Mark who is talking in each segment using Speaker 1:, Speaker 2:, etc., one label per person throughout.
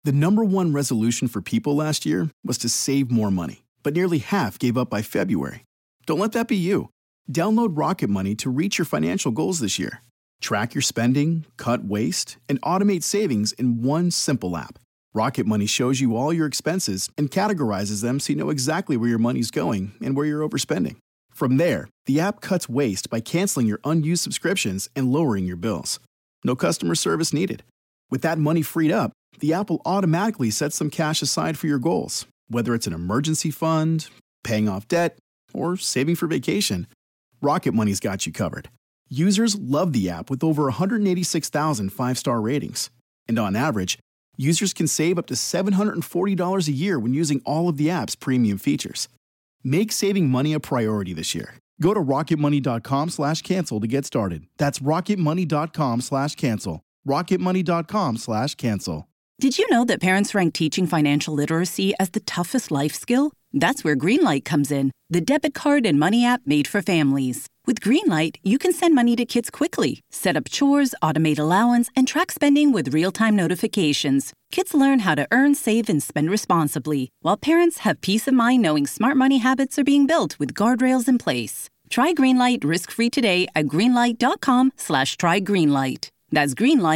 Speaker 1: The number one resolution for people last year was to save more money, but nearly half gave up by February. Don't let that be you. Download Rocket Money to reach your financial goals this year. Track your spending, cut waste, and automate savings in one simple app. Rocket Money shows you all your expenses and categorizes them so you know exactly where your money's going and where you're overspending. From there, the app cuts waste by canceling your unused subscriptions and lowering your bills. No customer service needed. With that money freed up, the app will automatically set some cash aside for your goals, whether it's an emergency fund, paying off debt, or saving for vacation. Rocket Money's got you covered. Users love the app with over 186,000 five-star ratings. And on average, users can save up to $740 a year when using all of the app's premium features. Make saving money a priority this year. Go to rocketmoney.com/cancel to get started. That's rocketmoney.com/cancel. rocketmoney.com/cancel.
Speaker 2: Did you know that parents rank teaching financial literacy as the toughest life skill? That's where Greenlight comes in, the debit card and money app made for families. With Greenlight, you can send money to kids quickly, set up chores, automate allowance, and track spending with real-time notifications. Kids learn how to earn, save, and spend responsibly, while parents have peace of mind knowing smart money habits are being built with guardrails in place. Try Greenlight risk-free today at greenlight.com/trygreenlight. That's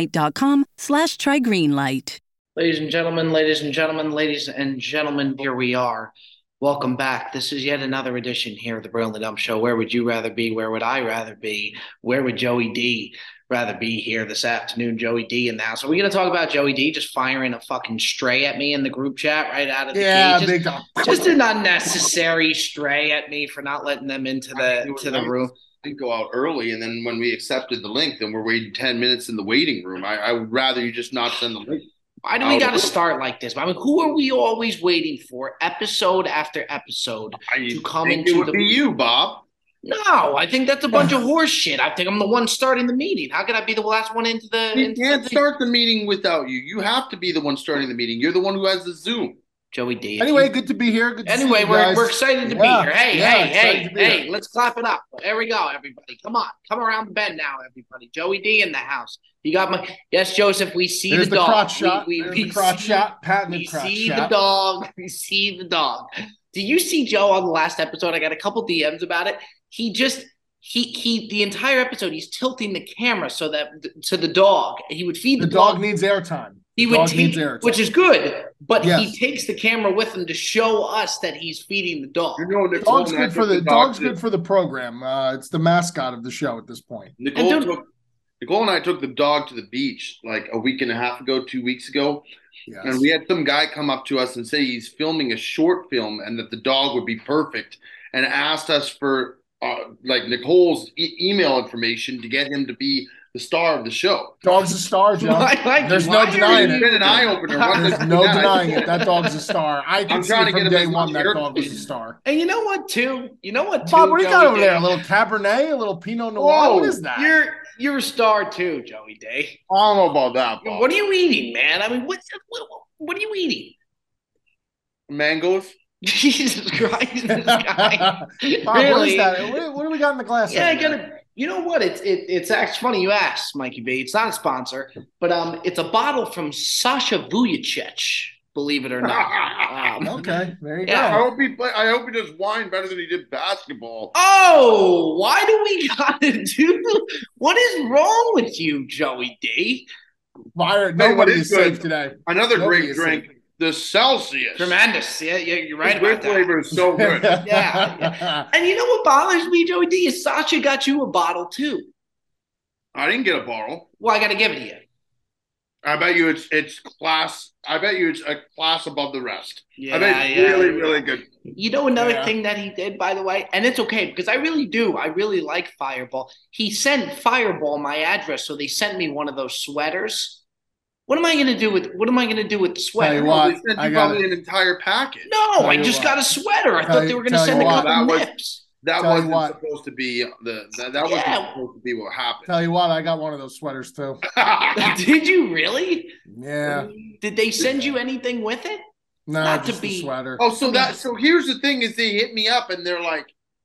Speaker 2: greenlight.com/trygreenlight.
Speaker 3: Ladies and gentlemen, ladies and gentlemen, ladies and gentlemen, here we are. Welcome back. This is yet another edition here of the Brilliantly Dumb Show. Where would you rather be? Where would I rather be? Where would Joey D rather be here this afternoon? Joey D in the house. Are we going to talk about Joey D just firing a fucking stray at me in the group chat right out of the cage?
Speaker 4: Big time.
Speaker 3: Just an unnecessary stray at me for not letting them into the room.
Speaker 5: Didn't go out early, and then when we accepted the link, then we're waiting 10 minutes in the waiting room. I would rather you just not send the link.
Speaker 3: Why do we got to start like this? I mean, who are we always waiting for, episode after episode, to come into
Speaker 5: it would be you, Bob.
Speaker 3: No, I think that's a bunch of horse shit. I think I'm the one starting the meeting. How could I be the last one into the?
Speaker 5: You can't start the meeting without you. You have to be the one starting the meeting. You're the one who has the Zoom.
Speaker 3: Joey D.
Speaker 4: Anyway, good to be here. Good to see you guys.
Speaker 3: We're excited to be here. Hey, let's clap it up. There we go, everybody. Come on. Come around the bend now, everybody. Joey D in the house. You got my – yes, Joseph, we see
Speaker 4: There's
Speaker 3: the dog.
Speaker 4: Crotch shot.
Speaker 3: We
Speaker 4: the crotch shot. Patented crotch shot.
Speaker 3: We see the dog. We see the dog. Did you see Joe on the last episode? I got a couple DMs about it. He the entire episode, he's tilting the camera so that to the dog. He would feed the dog.
Speaker 4: The dog needs airtime.
Speaker 3: Which is good, but he takes the camera with him to show us that he's feeding the dog.
Speaker 5: You know,
Speaker 4: dog's good for the program. It's the mascot of the show at this point.
Speaker 5: Nicole and I took the dog to the beach like a week and a half ago, 2 weeks ago.
Speaker 4: Yes.
Speaker 5: And we had some guy come up to us and say he's filming a short film and that the dog would be perfect, and asked us for Nicole's email information to get him to be the star of the show.
Speaker 4: Dog's a star, Joe. There's no denying it.
Speaker 5: It's been an eye opener.
Speaker 4: There's no denying it. That dog's a star. I'm trying to get from day one that dog was a star.
Speaker 3: And you know what, too?
Speaker 4: Bob, what do you got over there? A little Cabernet, a little Pinot Noir.
Speaker 5: Whoa,
Speaker 4: what is that?
Speaker 3: You're a star too, Joey Day.
Speaker 5: I don't know about that, Bob.
Speaker 3: What are you eating, man? I mean, what are you eating?
Speaker 5: Mangoes.
Speaker 3: Jesus Christ, this guy.
Speaker 4: Bob,
Speaker 3: really?
Speaker 4: What is that? What do we got in the glass?
Speaker 3: Yeah, you know what? It's actually funny you asked, Mikey B. It's not a sponsor, but it's a bottle from Sasha Vujacic, believe it or not.
Speaker 4: Okay, there you go.
Speaker 5: I hope he does wine better than he did basketball.
Speaker 3: Oh, why do we gotta do? What is wrong with you, Joey D?
Speaker 4: Nobody is safe today.
Speaker 5: Another great drink. The Celsius.
Speaker 3: Tremendous. Yeah, you're right about that.
Speaker 5: Flavor is so good.
Speaker 3: yeah. And you know what bothers me, Joey D, is Sasha got you a bottle too.
Speaker 5: I didn't get a bottle.
Speaker 3: Well, I got to give it to you.
Speaker 5: I bet you it's class. I bet you it's a class above the rest.
Speaker 3: Yeah,
Speaker 5: I bet it's really, really good.
Speaker 3: You know another thing that he did, by the way, and it's okay because I really do. I really like Fireball. He sent Fireball my address, so they sent me one of those sweaters. What am I going to do with the sweater?
Speaker 4: Tell you what,
Speaker 5: they sent you probably an entire package.
Speaker 3: No, I just got a sweater. I thought they were going to send a couple nips.
Speaker 5: That wasn't supposed to be wasn't supposed to be what happened.
Speaker 4: Tell you what, I got one of those sweaters too.
Speaker 3: Did you really?
Speaker 4: Yeah.
Speaker 3: Did they send you anything with it?
Speaker 4: No, not just a sweater.
Speaker 5: Oh, so here's the thing: is they hit me up and they're like,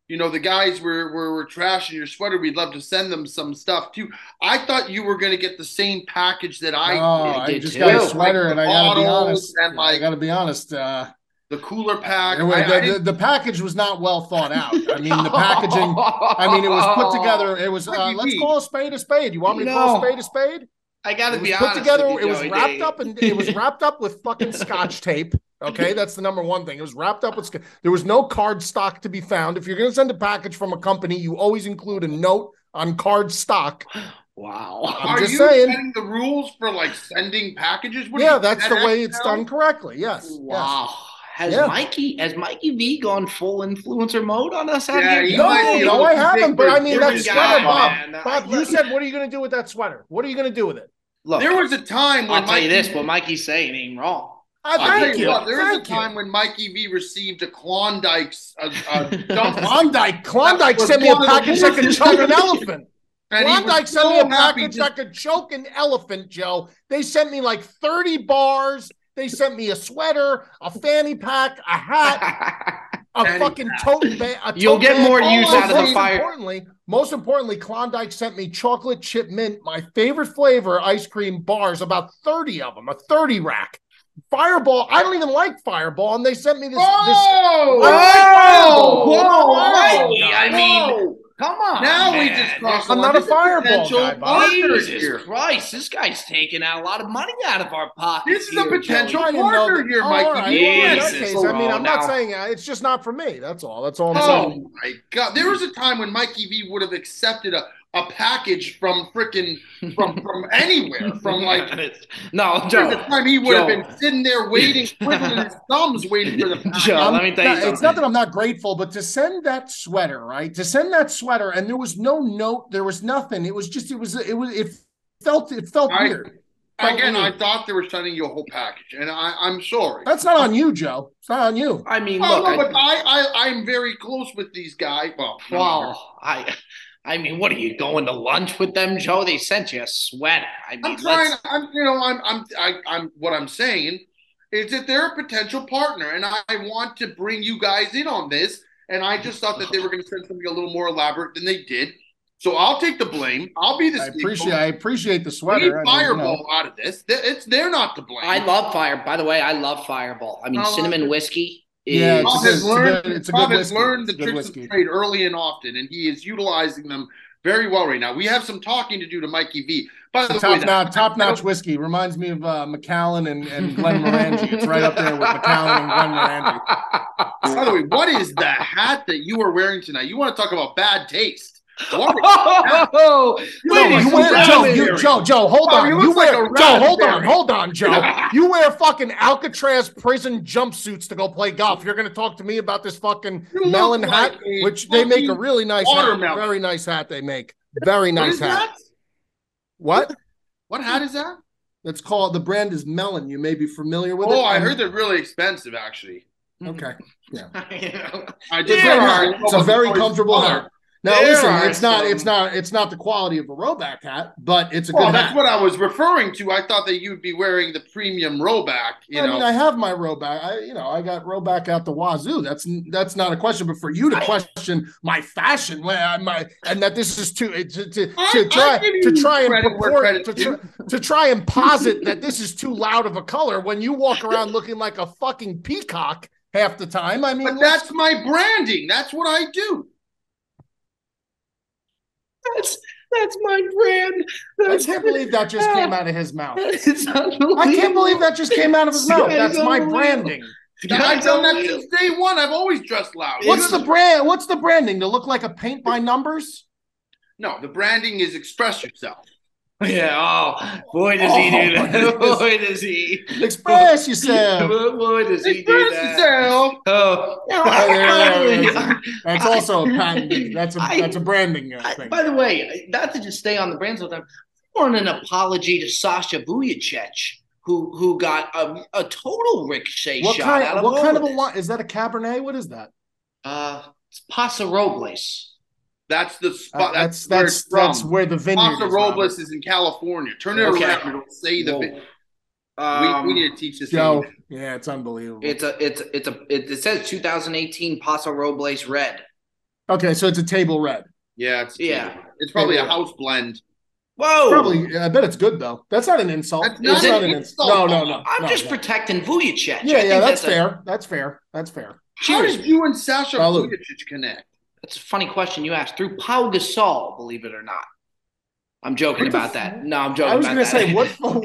Speaker 5: the guys were trashing your sweater. We'd love to send them some stuff too. I thought you were going to get the same package that
Speaker 4: I just got a sweater, and I got to be honest.
Speaker 5: And I
Speaker 4: got to be honest.
Speaker 5: The cooler pack.
Speaker 4: The package was not well thought out. I mean, the packaging. I mean, it was put together. It was. Let's call a spade a spade. You want me to call a spade a spade?
Speaker 3: I got to be honest.
Speaker 4: Put together. It was wrapped up, and it was wrapped up with fucking Scotch tape. Okay, that's the number one thing. It was wrapped up with. There was no card stock to be found. If you're going to send a package from a company, you always include a note on card stock.
Speaker 3: Wow.
Speaker 5: Are you setting the rules for like sending packages?
Speaker 4: That's the way it's done correctly. Yes.
Speaker 3: Wow. Yes. Has Mikey V gone full influencer mode on us out here?
Speaker 4: No, I haven't. But I mean, that sweater, Bob, you said, what are you going to do with that sweater? What are you going to do with it?
Speaker 5: Look, there was a time when
Speaker 3: I'll tell you this, what Mikey's saying ain't wrong.
Speaker 4: Thank you.
Speaker 5: There was a time when Mikey V received a Klondike.
Speaker 4: Klondike sent me a package that could choke an elephant. Klondike sent me a package that could choke an elephant, Joe. They sent me like 30 bars. They sent me a sweater, a fanny pack, a hat, a fucking tote bag.
Speaker 3: You'll get more use out of the fire.
Speaker 4: Most importantly, Klondike sent me chocolate chip mint, my favorite flavor, ice cream bars, about 30 of them, a 30 rack. Fireball, I don't even like Fireball, and they sent me this.
Speaker 3: Whoa! I mean, come on.
Speaker 5: Now we just crossed.
Speaker 4: I'm not a Fireball guy, Bob.
Speaker 3: Jesus Christ, this guy's taking out a lot of money out of our pockets.
Speaker 5: This is a potential partner here, Mikey.
Speaker 4: I mean, I'm not saying it's just not for me. That's all. That's all I'm saying.
Speaker 5: Oh my God! There was a time when Mikey V would have accepted a package from anywhere, from like
Speaker 3: Joe.
Speaker 5: The time he would have been sitting there waiting, twiddling his thumbs, waiting for the package.
Speaker 3: Joe, let me tell you something.
Speaker 4: It's not that I'm not grateful, but to send that sweater, right? To send that sweater, and there was no note, there was nothing. It was just, it felt weird.
Speaker 5: Again, I thought they were sending you a whole package, and I'm sorry.
Speaker 4: That's not on you, Joe. It's not on you.
Speaker 3: I mean,
Speaker 5: but I'm very close with these guys.
Speaker 3: I mean, what are you going to lunch with them, Joe? They sent you a sweater. I mean,
Speaker 5: what I'm saying is that they're a potential partner, and I want to bring you guys in on this. And I just thought that they were going to send something a little more elaborate than they did. So I'll take the blame. I'll be the
Speaker 4: I appreciate the sweater.
Speaker 5: Leave Fireball out of this. They're not to blame.
Speaker 3: I love By the way, I love Fireball. I mean, cinnamon whiskey.
Speaker 5: Bob has learned the tricks of the trade early and often, and he is utilizing them very well right now. We have some talking to do to Mikey V. By the way,
Speaker 4: top-notch whiskey reminds me of Macallan and Glenn Morangi. It's right up there with Macallan and Glenn Morangi.
Speaker 5: By the way, what is the hat that you are wearing tonight? You want to talk about bad taste?
Speaker 4: Joe, hold on, Joe. You wear fucking Alcatraz prison jumpsuits to go play golf. You're going to talk to me about this fucking melon hat, which they make a really nice hat. Very nice hat they make. Very nice hat. What?
Speaker 5: What hat is that?
Speaker 4: It's called, the brand is Melon. You may be familiar with it.
Speaker 5: Oh, I heard they're really expensive, actually.
Speaker 4: Okay. Yeah.
Speaker 5: It's
Speaker 4: a very comfortable hat. Now listen, it's not the quality of a Roback hat, but it's a good hat.
Speaker 5: That's what I was referring to. I thought that you'd be wearing the premium Roback.
Speaker 4: I mean, I have my Roback. I got Roback out the wazoo. That's not a question. But for you to question my fashion, and that this is to try and posit that this is too loud of a color when you walk around looking like a fucking peacock half the time. I mean,
Speaker 5: but that's my branding. That's what I do.
Speaker 3: That's my brand.
Speaker 4: I can't believe that just came out of his mouth. I can't believe that just came out of his mouth. That's my branding.
Speaker 5: I've done that since day one. I've always dressed loud.
Speaker 4: What's the brand? What's the branding? To look like a paint by numbers?
Speaker 5: No, the branding is express yourself.
Speaker 3: Yeah. Oh, boy, does he do that. Boy, does he.
Speaker 4: Express yourself.
Speaker 3: Boy, does he do that.
Speaker 5: Express yourself.
Speaker 3: Oh.
Speaker 4: That's also a patent. That's a branding thing.
Speaker 3: By the way, not to just stay on the brands all the time, I want an apology to Sasha Vujicic, who got a total ricochet shot out of
Speaker 4: what kind of a wine? Is that a Cabernet? What is that?
Speaker 3: It's Paso Robles.
Speaker 5: That's the spot.
Speaker 4: That's where the vineyard
Speaker 5: Paso Robles is in California. Turn it around. It'll say the. We need to teach this.
Speaker 4: Joe, yeah, it's unbelievable.
Speaker 3: It says 2018 Paso Robles Red.
Speaker 4: Okay, so it's a table red.
Speaker 5: Yeah, it's probably a house blend.
Speaker 3: Whoa!
Speaker 4: Probably, I bet it's good though. That's not an insult.
Speaker 5: That's not an insult.
Speaker 4: No.
Speaker 3: I'm just protecting Vujacic.
Speaker 4: Yeah, that's fair. That's fair.
Speaker 5: How did you and Sasha Vujacic connect?
Speaker 3: That's a funny question you asked. Through Pau Gasol, believe it or not. I'm joking about that. No, I'm joking about that. I was going to say,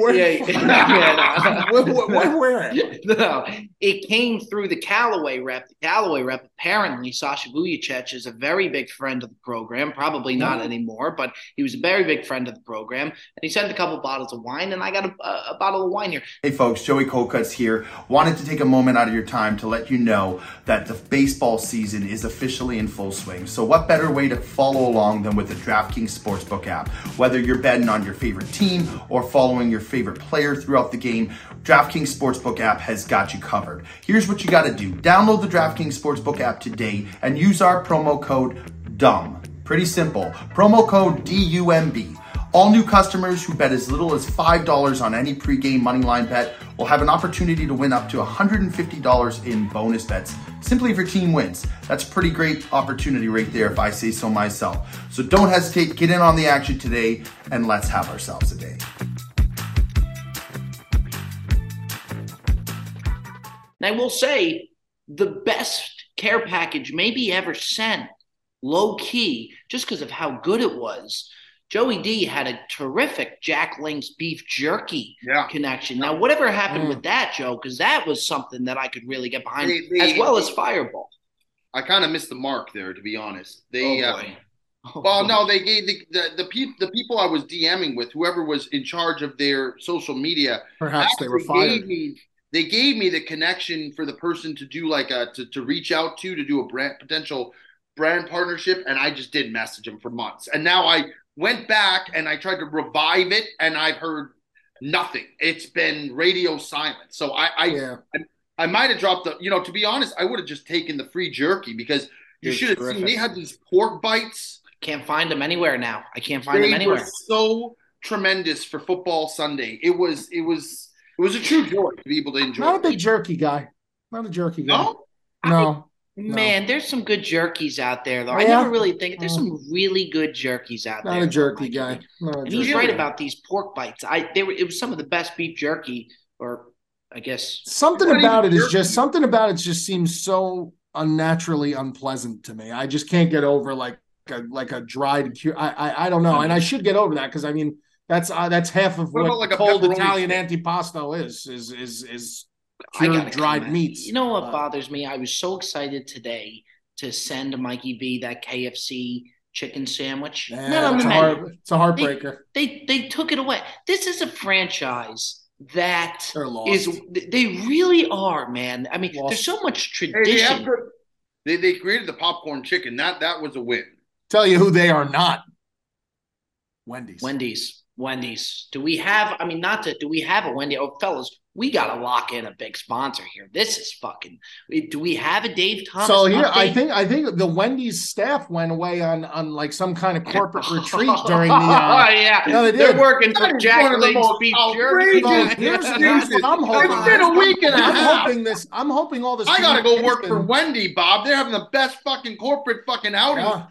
Speaker 3: where? No, it came through the Callaway rep. The Callaway rep, apparently, Sasha Vujacic is a very big friend of the program. Probably not anymore, but he was a very big friend of the program. And he sent a couple bottles of wine, and I got a bottle of wine here.
Speaker 6: Hey, folks, Joey Colcutt's here. Wanted to take a moment out of your time to let you know that the baseball season is officially in full swing. So what better way to follow along than with the DraftKings Sportsbook app? Whether you're betting on your favorite team or following your favorite player throughout the game, DraftKings Sportsbook app has got you covered. Here's what you got to do. Download the DraftKings Sportsbook app today and use our promo code DUMB. Pretty simple. Promo code DUMB. All new customers who bet as little as $5 on any pregame moneyline bet will have an opportunity to win up to $150 in bonus bets simply if your team wins. That's a pretty great opportunity right there if I say so myself. So don't hesitate, get in on the action today, and let's have ourselves a day.
Speaker 3: And I will say, the best care package maybe ever sent, low key, just because of how good it was. Joey D had a terrific Jack Link's beef jerky connection. Now, whatever happened with that, Joe, because that was something that I could really get behind, as well as Fireball.
Speaker 5: I kind of missed the mark there, to be honest.
Speaker 3: They
Speaker 5: gave the people I was DMing with, whoever was in charge of their social media.
Speaker 4: Perhaps they were fired.
Speaker 5: They gave me the connection for the person to do to reach out to do a potential brand partnership, and I just didn't message them for months. And now I went back and I tried to revive it, and I've heard nothing. It's been radio silent. So I might have dropped to be honest, I would have just taken the free jerky, because you should have seen they had these pork bites.
Speaker 3: Can't find them anywhere now. I can't find them anywhere.
Speaker 5: They were so tremendous for Football Sunday. It was a true joy to be able to enjoy.
Speaker 4: Not a big jerky guy. No.
Speaker 3: Man, there's some good jerkies out there, though. I never really think there's some really good jerkies out there.
Speaker 4: Not a jerky guy.
Speaker 3: And he's right about these pork bites. It was some of the best beef jerky, or I guess
Speaker 4: something about it just seems so unnaturally unpleasant to me. I just can't get over like a dried. I don't know, and I should get over that, because I mean that's half of what cold Italian antipasto is. Cured dried meats.
Speaker 3: You know what bothers me? I was so excited today to send Mikey B that KFC chicken sandwich.
Speaker 4: It's a heartbreaker.
Speaker 3: They took it away. This is a franchise that
Speaker 4: is.
Speaker 3: They really are, man. I mean, there's so much tradition.
Speaker 5: They created the popcorn chicken. That was a win.
Speaker 4: Tell you who they are not.
Speaker 3: Wendy's. Do we have a Wendy's? Oh, fellas, we got to lock in a big sponsor here. This is fucking. Do we have a Dave Thomas?
Speaker 4: So here, update? I think the Wendy's staff went away on like some kind of corporate retreat during the.
Speaker 3: No, they did. They're working for Jack Link's beef jerky.
Speaker 4: Here's what I'm hoping.
Speaker 5: It's been a week and a half.
Speaker 4: I'm hoping all this.
Speaker 5: I gotta go work for Wendy, Bob. They're having the best fucking corporate fucking outing.
Speaker 3: Yeah.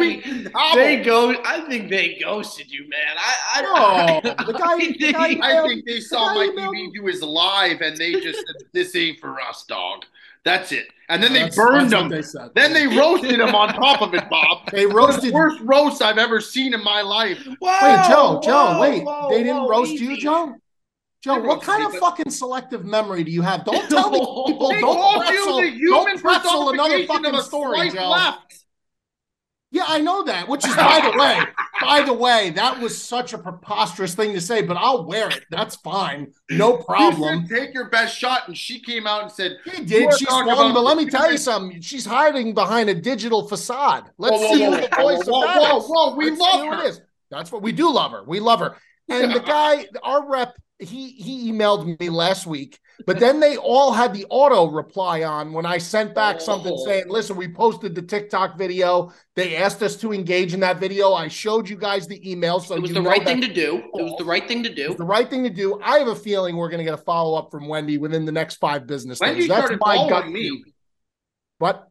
Speaker 3: I think they ghosted you, man. I
Speaker 5: think they saw Mikey B do his live, and they just said, "This ain't for us, dog." That's it. And then they burned him. Then they roasted him on top of it, Bob.
Speaker 4: They roasted.
Speaker 5: The worst roast I've ever seen in my life.
Speaker 4: Wait, Joe. They didn't roast you, Joe? Joe, what kind of fucking selective memory do you have? Don't tell me people. Don't pretzel another fucking story, Joe. Left. Yeah, I know that, which is, by the way, that was such a preposterous thing to say, but I'll wear it. That's fine. No problem.
Speaker 5: You said, take your best shot, and she came out and said,
Speaker 4: she did. She's won, but let me tell you something. She's hiding behind a digital facade. Let's see who the voice of that is.
Speaker 5: We love her.
Speaker 4: That's what we do love her. We love her. And the guy, our rep, he emailed me last week, but then they all had the auto reply on when I sent back something saying, listen, we posted the TikTok video. They asked us to engage in that video. I showed you guys the email. So
Speaker 3: it was the right thing to do. It was the right thing to do.
Speaker 4: It was the right thing to do. I have a feeling we're going to get a follow-up from Wendy within the next 5 business days. That's my gut view. What?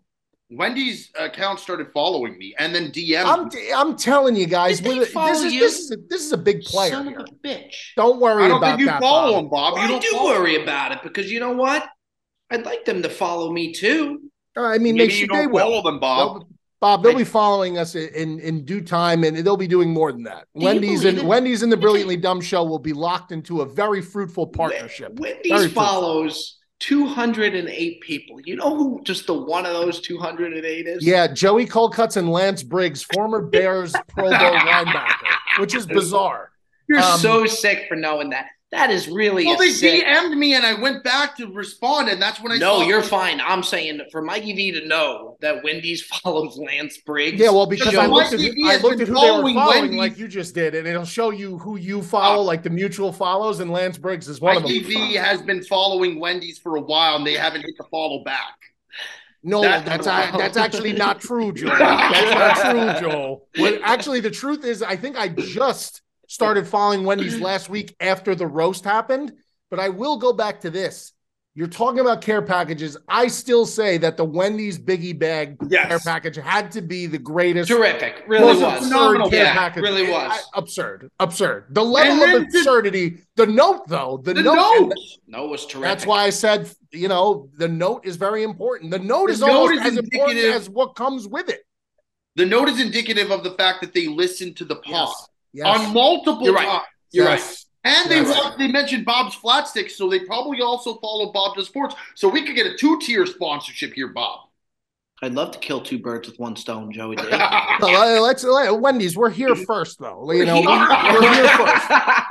Speaker 5: Wendy's account started following me and then DM'd me.
Speaker 4: I'm telling you guys, this is a big player.
Speaker 3: Son
Speaker 4: here.
Speaker 3: of a bitch.
Speaker 4: Don't worry about that.
Speaker 5: I don't think you follow him, Bob.
Speaker 3: I do worry about it because you know what? I'd like them to follow me too.
Speaker 4: I mean,
Speaker 5: maybe they will follow them, Bob.
Speaker 4: They'll be following us in due time, and they'll be doing more than that. Wendy's and the Brilliantly Dumb Show will be locked into a very fruitful partnership.
Speaker 3: Wendy's follows 208 people. You know who just the one of those 208 is?
Speaker 4: Yeah, Joey Colcutt and Lance Briggs, former Bears Pro Bowl linebacker, which is bizarre.
Speaker 3: You're so sick for knowing that. That is really
Speaker 5: they DM'd me and I went back to respond, and that's when I
Speaker 3: No, you're fine. I'm saying for Mikey V to know that Wendy's follows Lance Briggs.
Speaker 4: Yeah, well, because I looked at who they were following, Wendy's, like you just did, and it'll show you who you follow, like the mutual follows, and Lance Briggs is one of them.
Speaker 5: Mikey V has been following Wendy's for a while, and they haven't hit the follow back.
Speaker 4: No, that's actually not true, Joe. That's not true, Joe. Well, actually, the truth is, I think I just started following Wendy's last week after the roast happened, but I will go back to this. You're talking about care packages. I still say that the Wendy's Biggie Bag care package had to be the greatest.
Speaker 3: Terrific. Really was.
Speaker 4: Phenomenal care package.
Speaker 3: Really was.
Speaker 4: Absurd. The level of absurdity. The note, though. The note
Speaker 3: was terrific.
Speaker 4: That's why I said, the note is very important. The note is almost as important as what comes with it.
Speaker 5: The note is indicative of the fact that they listened to the pod. Yes. On multiple times.
Speaker 3: You're right.
Speaker 5: And they mentioned Bob's Flat Sticks, so they probably also follow Bob Does Sports. So we could get a 2-tier sponsorship here, Bob.
Speaker 3: I'd love to kill 2 birds with 1 stone, Joey.
Speaker 4: Let's Wendy's. We're here first, though. We're here first.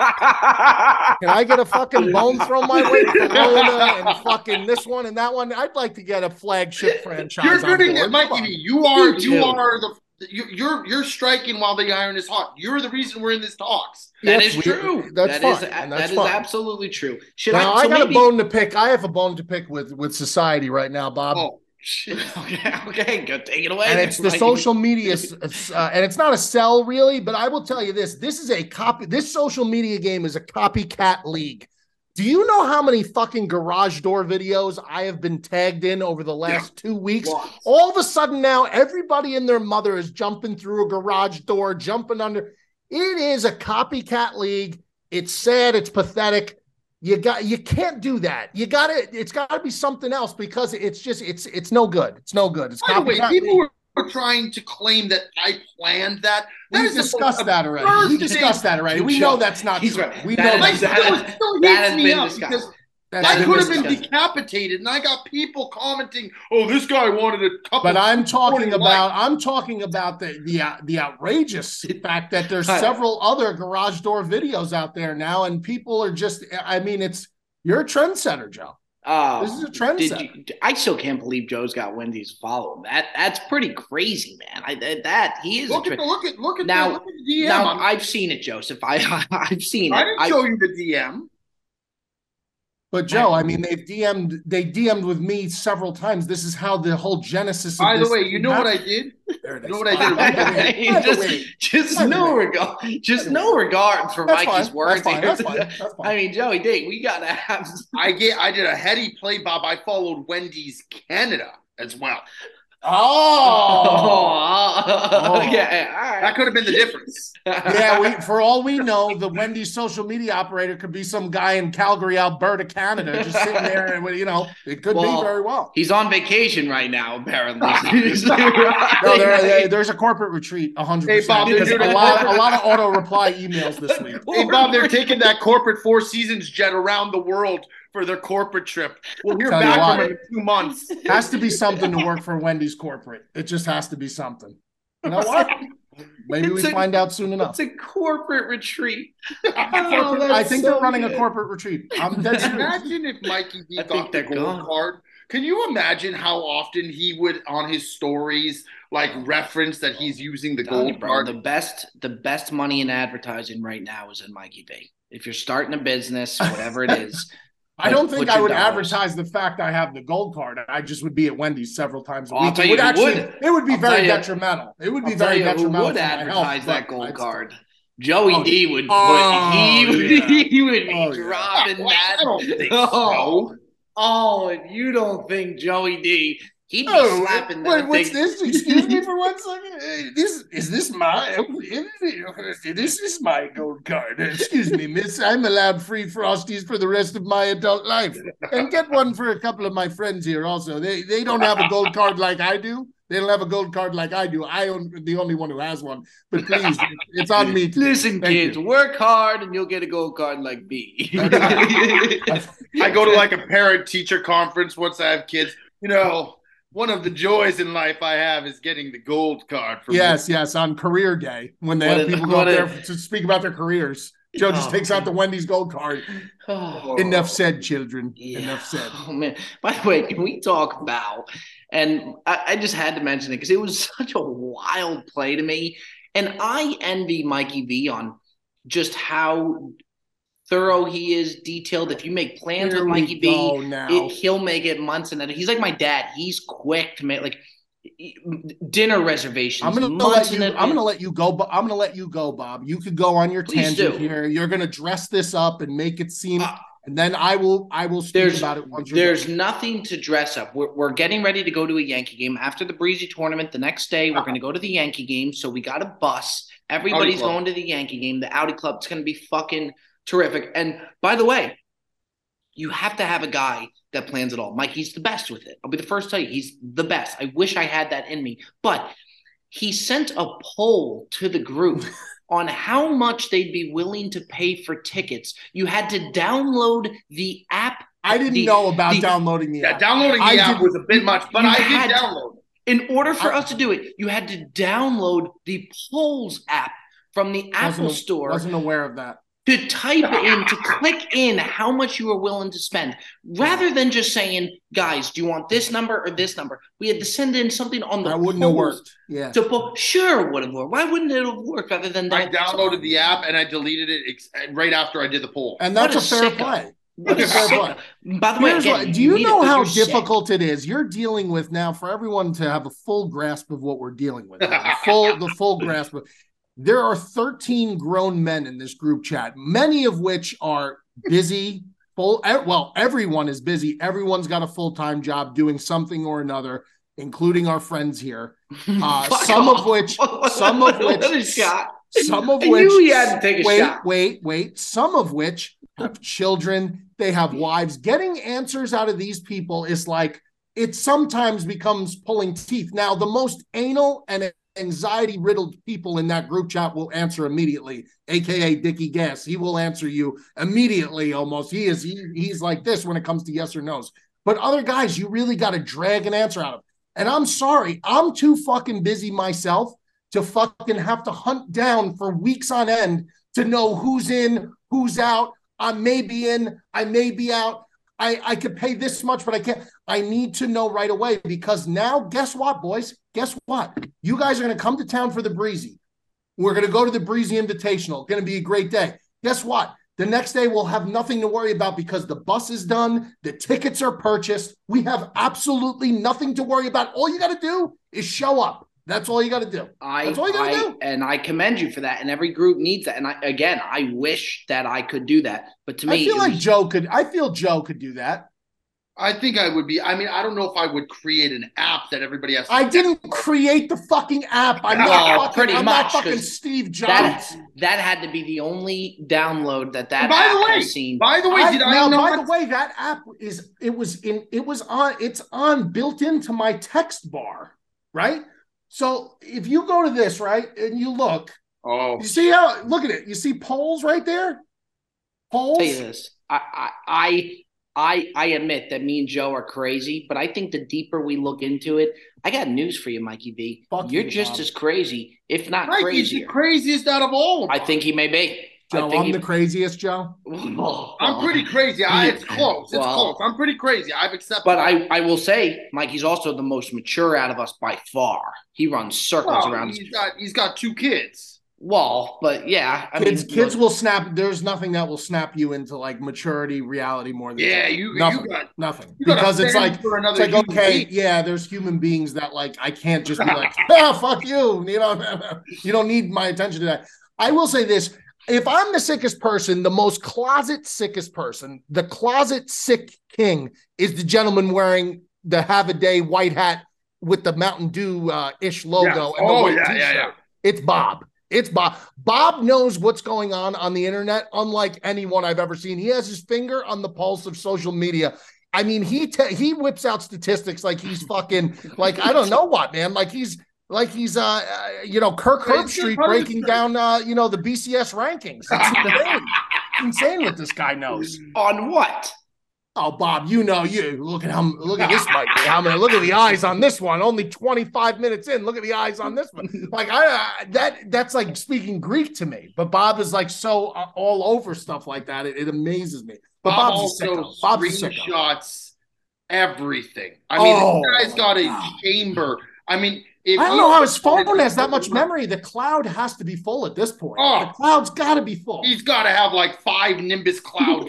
Speaker 4: Can I get a fucking bone thrown my way? Corona and fucking this one and that one. I'd like to get a flagship franchise.
Speaker 5: You're going to get Mikey. You're striking while the iron is hot. You're the reason we're in this talks.
Speaker 3: That is true.
Speaker 4: That
Speaker 3: is absolutely true.
Speaker 4: I got a bone to pick. I have a bone to pick with society right now, Bob.
Speaker 5: Oh, shit.
Speaker 3: Okay, go take it away.
Speaker 4: And it's the social media, and it's not a sell really, but I will tell you this: this social media game is a copycat league. Do you know how many fucking garage door videos I have been tagged in over the last 2 weeks? What? All of a sudden now, everybody and their mother is jumping through a garage door, jumping under. It is a copycat league. It's sad. It's pathetic. You can't do that. It's got to be something else because it's no good. It's no good. It's
Speaker 5: by the way, people were trying to claim that I planned that.
Speaker 4: We've discussed that already. We know that's not true.
Speaker 5: Right. We know that still heats me up because I could have been decapitated, and I got people commenting, "Oh, this guy wanted a couple."
Speaker 4: But I'm talking about the outrageous fact that there's several other garage door videos out there now, and people are just. I mean, you're a trendsetter, Joe. This is a trendsetter.
Speaker 3: I still can't believe Joe's got Wendy's follow him. That's pretty crazy, man. He is.
Speaker 5: Look at the DM.
Speaker 3: Now I've seen it, Joseph. I've seen it.
Speaker 5: I didn't show you the DM.
Speaker 4: But Joe, I mean, they DM'd with me several times. This is how the whole genesis.
Speaker 5: By the way, you know what I did?
Speaker 4: There it is.
Speaker 5: You know what I did?
Speaker 3: Just no regard for Mikey's words.
Speaker 4: That's fine.
Speaker 3: I mean, Joey D, we gotta have.
Speaker 5: I did a heady play, Bob. I followed Wendy's Canada as well.
Speaker 4: Oh,
Speaker 3: okay. All right.
Speaker 5: That could have been the difference.
Speaker 4: Yeah, for all we know, the Wendy's social media operator could be some guy in Calgary, Alberta, Canada, just sitting there, and it could be very well.
Speaker 3: He's on vacation right now, apparently.
Speaker 4: No, there's a corporate retreat, 100%.
Speaker 5: Hey, Bob,
Speaker 4: a lot of auto reply emails this week.
Speaker 5: Hey, Bob, they're taking that corporate Four Seasons jet around the world for their corporate trip. We'll hear back from it in 2 months.
Speaker 4: Has to be something to work for Wendy's corporate. It just has to be something. You know what? Maybe we find out soon enough.
Speaker 3: It's a corporate retreat.
Speaker 4: I think they're running a corporate retreat. I'm dead serious.
Speaker 5: Imagine if Mikey V got the gold card. Can you imagine how often he would on his stories reference that he's using the gold card?
Speaker 3: The best money in advertising right now is in Mikey V. If you're starting a business, whatever it is.
Speaker 4: I don't think I would advertise the fact I have the gold card. I just would be at Wendy's several times a week. It would be very detrimental. It would be very detrimental.
Speaker 3: Who would advertise that gold card? Joey D would he would be dropping that.
Speaker 5: I don't think so.
Speaker 3: Oh, and you don't think Joey D He'd be slapping that
Speaker 4: wait, what's this? Excuse me for 1 second. This is my gold card. Excuse me, miss. I'm allowed free Frosties for the rest of my adult life. And get one for a couple of my friends here also. They don't have a gold card like I do. They don't have a gold card like I do. I'm the only one who has one. But please, it's on me.
Speaker 3: Listen, kids, work hard and you'll get a gold card like me.
Speaker 5: I go to like a parent-teacher conference once I have kids. One of the joys in life I have is getting the gold card.
Speaker 4: Yes, on career day when they have people go up there to speak about their careers. Joe just takes out the Wendy's gold card. Enough said, children. Yeah. Enough said.
Speaker 3: Oh, man. By the way, can we talk about, and I just had to mention it because it was such a wild play to me. And I envy Mikey V on just how thorough he is, detailed. If you make plans with Mikey V, he'll make it months and then he's like my dad. He's quick to make like dinner reservations.
Speaker 4: I'm gonna let you go, Bob. You could go on your tangent here. You're gonna dress this up and make it seem, and then I will speak about it once.
Speaker 3: There's nothing to dress up. We're getting ready to go to a Yankee game after the Breezy tournament. The next day, we're gonna go to the Yankee game. So we got a bus. Everybody's going to the Yankee game. The Audi Club's gonna be fucking terrific. And by the way, you have to have a guy that plans it all. Mikey's the best with it. I'll be the first to tell you, he's the best. I wish I had that in me. But he sent a poll to the group on how much they'd be willing to pay for tickets. You had to download the app.
Speaker 4: I didn't know about downloading the app.
Speaker 5: Yeah, downloading the app was a bit much, but I did download it.
Speaker 3: In order for us to do it, you had to download the Polls app from the Apple Store.
Speaker 4: Wasn't aware of that.
Speaker 3: To type in, to click in how much you were willing to spend, rather than just saying, guys, do you want this number or this number? We had to send in something on the
Speaker 4: That wouldn't have worked. Yeah.
Speaker 3: Sure, it would have worked. Why wouldn't it have worked rather than that?
Speaker 5: I downloaded the app and I deleted it right after I did the poll.
Speaker 4: And that's a fair play. That's a fair play.
Speaker 3: By the way, again,
Speaker 4: do you know how difficult it is? You're dealing with now, for everyone to have a full grasp of what we're dealing with. The full grasp of. There are 13 grown men in this group chat, many of which are busy. Everyone is busy. Everyone's got a full-time job doing something or another, including our friends here. Some of which Some of which have children. They have wives. Getting answers out of these people is like, it sometimes becomes pulling teeth. Now, the most anal and anxiety-riddled people in that group chat will answer immediately, aka Dickie Gass. He will answer you immediately almost. He's like this when it comes to yes or no's. But other guys, you really got to drag an answer out of. And I'm sorry, I'm too fucking busy myself to fucking have to hunt down for weeks on end to know who's in, who's out. I may be in, I may be out. I could pay this much, but I can't. I need to know right away because now, guess what, boys? Guess what? You guys are going to come to town for the Breezy. We're going to go to the Breezy Invitational. Going to be a great day. Guess what? The next day, we'll have nothing to worry about because the bus is done. The tickets are purchased. We have absolutely nothing to worry about. All you got to do is show up. That's all you got to do. That's all you got to do.
Speaker 3: And I commend you for that. And every group needs that. And I wish that I could do that. But to me,
Speaker 4: I feel Joe could do that.
Speaker 5: I think I would be. I mean, I don't know if I would create an app that everybody has to.
Speaker 4: I didn't create the fucking app. I'm not fucking Steve Jobs.
Speaker 3: That had to be the only download that
Speaker 5: app has seen. By the way,
Speaker 4: that app it's on built into my text bar, right? So if you go to this, right, and you look, you see look at it. You see polls right there? Polls?
Speaker 3: I'll tell you this. I admit that me and Joe are crazy, but I think the deeper we look into it, I got news for you, Mikey V. You're just as crazy, if not crazier.
Speaker 5: He's the craziest out of all of
Speaker 3: us. I think he may be.
Speaker 4: Joe, I'm the craziest, Joe.
Speaker 5: I'm pretty crazy. It's close. It's close. I'm pretty crazy. I've accepted.
Speaker 3: But I will say, Mikey's also the most mature out of us by far. He runs circles around.
Speaker 5: He's got 2 kids.
Speaker 3: Well, but yeah,
Speaker 4: kids will snap. There's nothing that will snap you into like maturity, reality more than nothing. Because it's like okay, yeah, there's human beings that like I can't just be like, fuck you. You know, you don't need my attention to that. I will say this. If I'm the sickest person, the most sickest person, the closet sick king is the gentleman wearing the Have a Day white hat with the Mountain Dew ish logo and the white t-shirt. It's Bob. It's Bob. Bob knows what's going on the internet, unlike anyone I've ever seen. He has his finger on the pulse of social media. I mean, he whips out statistics like he's fucking, like, I don't know what, man. Like he's Kirk Herbstreit breaking down, the BCS rankings. It's insane what this guy knows.
Speaker 3: On what?
Speaker 4: Oh, Bob, you look at this might be how many. Look at the eyes on this one. Only 25 minutes in. Look at the eyes on this one. Like that's like speaking Greek to me. But Bob is like so all over stuff like that. It amazes me. But Bob's a sicko. Bob's a sicko.
Speaker 5: Screenshots everything. I mean, this guy's got a chamber. I mean,
Speaker 4: I don't know how his phone has that much memory. The cloud has to be full at this point. The cloud's got to be full.
Speaker 5: He's got to have like 5 Nimbus clouds.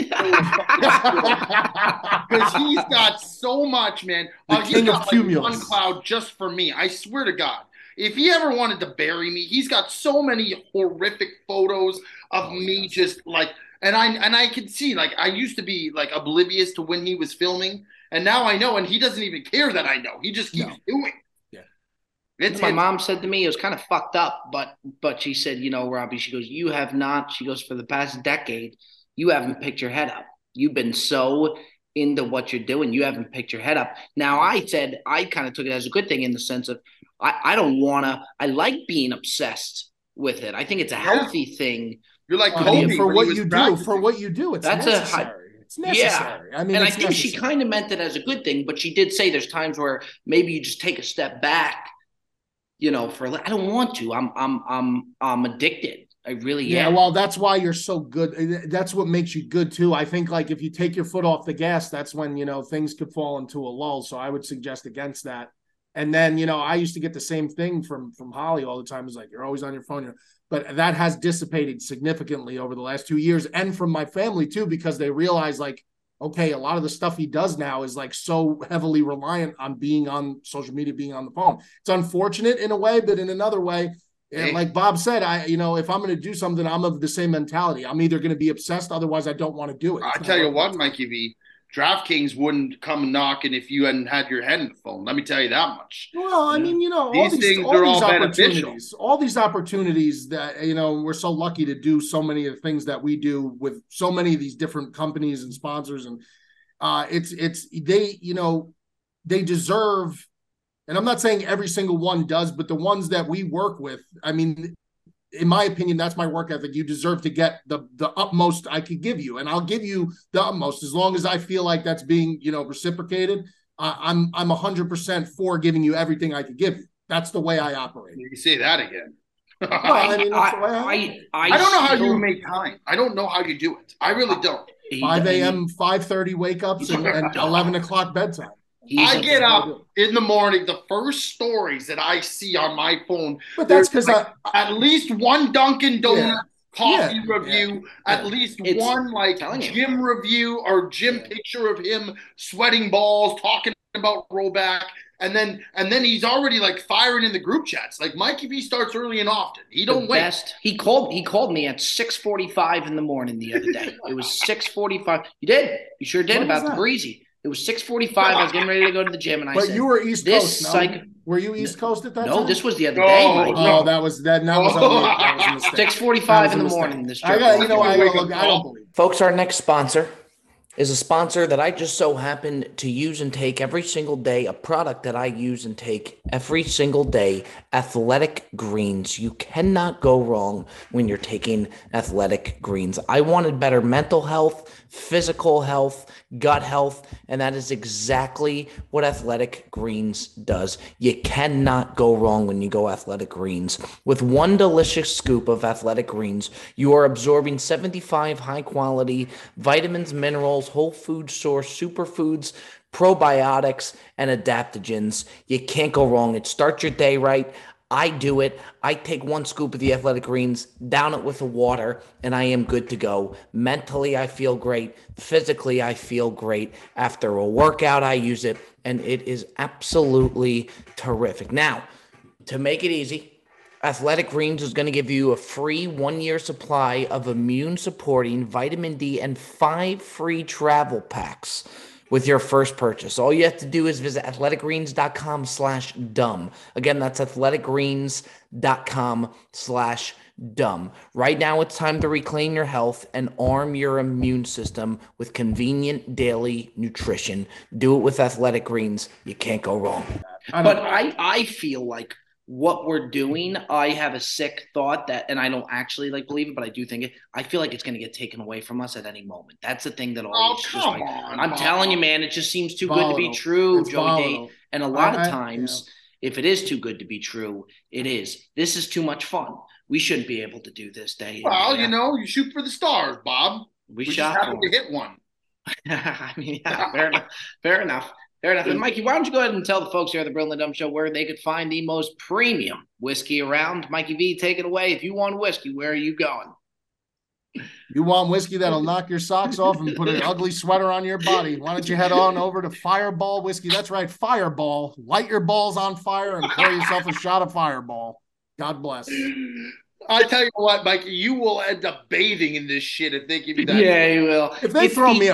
Speaker 5: Because he's got so much, man. He's got like one cloud just for me. I swear to God. If he ever wanted to bury me, he's got so many horrific photos of me just like, and I can see, like, I used to be like oblivious to when he was filming, and now I know, and he doesn't even care that I know. He just keeps doing it.
Speaker 3: My mom said to me, it was kind of fucked up, but she said, Robbie, she goes, you have not, she goes, for the past decade, you haven't picked your head up. You've been so into what you're doing. You haven't picked your head up. Now, I said, I kind of took it as a good thing in the sense of, I don't want to, I like being obsessed with it. I think it's a healthy thing.
Speaker 5: You're like Kobe
Speaker 4: for what you do. It's necessary. It's necessary.
Speaker 3: Yeah. I mean, and I think she kind of meant it as a good thing, but she did say there's times where maybe you just take a step back. I don't want to. I'm addicted. I really am.
Speaker 4: Yeah, well, that's why you're so good. That's what makes you good too. I think like if you take your foot off the gas, that's when things could fall into a lull. So I would suggest against that. And then I used to get the same thing from Holly all the time. It's like you're always on your phone, but that has dissipated significantly over the last 2 years, and from my family too, because they realize like, okay, a lot of the stuff he does now is like so heavily reliant on being on social media, being on the phone. It's unfortunate in a way, but in another way, like Bob said, if I'm going to do something, I'm of the same mentality. I'm either going to be obsessed, otherwise I don't want to do it.
Speaker 5: I tell you what, Mikey V, DraftKings wouldn't come knocking if you hadn't had your head in the phone. Let me tell you that much.
Speaker 4: Well, I mean,
Speaker 5: these things are all beneficial.
Speaker 4: All these opportunities that, we're so lucky to do so many of the things that we do with so many of these different companies and sponsors. And they deserve, and I'm not saying every single one does, but the ones that we work with, I mean, in my opinion, that's my work ethic. You deserve to get the utmost I could give you, and I'll give you the utmost as long as I feel like that's being, reciprocated. I'm 100% for giving you everything I could give you. That's the way I operate.
Speaker 5: You say that again.
Speaker 3: Well, I mean,
Speaker 5: I don't know how you make time. I don't know how you do it. I really don't.
Speaker 4: 5 a.m., 5:30 wake ups and 11 o'clock bedtime.
Speaker 5: I get up in the morning. The first stories that I see on my phone,
Speaker 4: but that's because
Speaker 5: at least one Dunkin' Donuts coffee review, at least one gym review or gym picture of him sweating balls, talking about rollback, and then he's already like firing in the group chats. Like Mikey V starts early and often. He don't wait.
Speaker 3: He called me at 6:45 in the morning the other day. It was 6:45. You did. You sure did about the breezy. It was 6:45. I was getting ready to go to the gym, and I said,
Speaker 4: "But you were East Coast, no? Were you East Coast at that time?"
Speaker 3: No, this was the other day. Mike.
Speaker 4: Oh, that was a mistake.
Speaker 3: 6:45 in the morning.
Speaker 4: I don't believe.
Speaker 7: Folks, our next sponsor is a sponsor that I just so happen to use and take every single day, a product that I use and take every single day, Athletic Greens. You cannot go wrong when you're taking Athletic Greens. I wanted better mental health, physical health, gut health, and that is exactly what Athletic Greens does. You cannot go wrong when you go Athletic Greens. With one delicious scoop of Athletic Greens, you are absorbing 75 high-quality vitamins, minerals, whole food source, superfoods, probiotics, and adaptogens. You can't go wrong. It starts your day right. I do it. I take one scoop of the Athletic Greens, down it with the water, and I am good to go. Mentally, I feel great. Physically, I feel great. After a workout, I use it, and it is absolutely terrific. Now, to make it easy, Athletic Greens is going to give you a free 1-year supply of immune-supporting vitamin D and 5 free travel packs with your first purchase. All you have to do is visit athleticgreens.com/dumb. Again, that's athleticgreens.com/dumb. Right now, it's time to reclaim your health and arm your immune system with convenient daily nutrition. Do it with Athletic Greens. You can't go wrong.
Speaker 3: But I feel like what we're doing, I have a sick thought that, and I don't actually believe it, but I do think it. I feel like it's going to get taken away from us at any moment. That's the thing that always
Speaker 5: come on,
Speaker 3: I'm telling you, man, it just seems too good to be true, Joey D. And a lot of times, if it is too good to be true, it is. This is too much fun. We shouldn't be able to do this day.
Speaker 5: Well, you shoot for the stars, Bob. We just happened to hit one.
Speaker 3: I mean, yeah, fair enough. Fair enough. And Mikey, why don't you go ahead and tell the folks here at the Brill and Dumb Show where they could find the most premium whiskey around. Mikey V, take it away. If you want whiskey, where are you going?
Speaker 4: You want whiskey that'll knock your socks off and put an ugly sweater on your body? Why don't you head on over to Fireball Whiskey? That's right, Fireball. Light your balls on fire and pour yourself a shot of Fireball. God bless.
Speaker 5: I tell you what, Mikey, you will end up bathing in this shit if they give you that.
Speaker 3: Yeah, you will.
Speaker 4: If they throw me a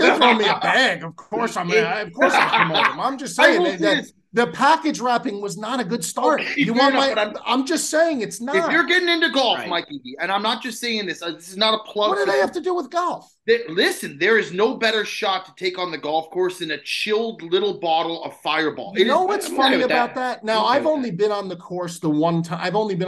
Speaker 4: bag, of course I'll promote them. I'm just saying that the package wrapping was not a good start.
Speaker 5: Okay,
Speaker 4: I'm just saying it's not.
Speaker 5: If you're getting into golf, right, Mikey, and I'm not just saying this. This is not a plug.
Speaker 4: What do they have to do with golf?
Speaker 5: Listen, there is no better shot to take on the golf course than a chilled little bottle of Fireball.
Speaker 4: You know what's funny about that? Now, I've only been on the course the one time. I went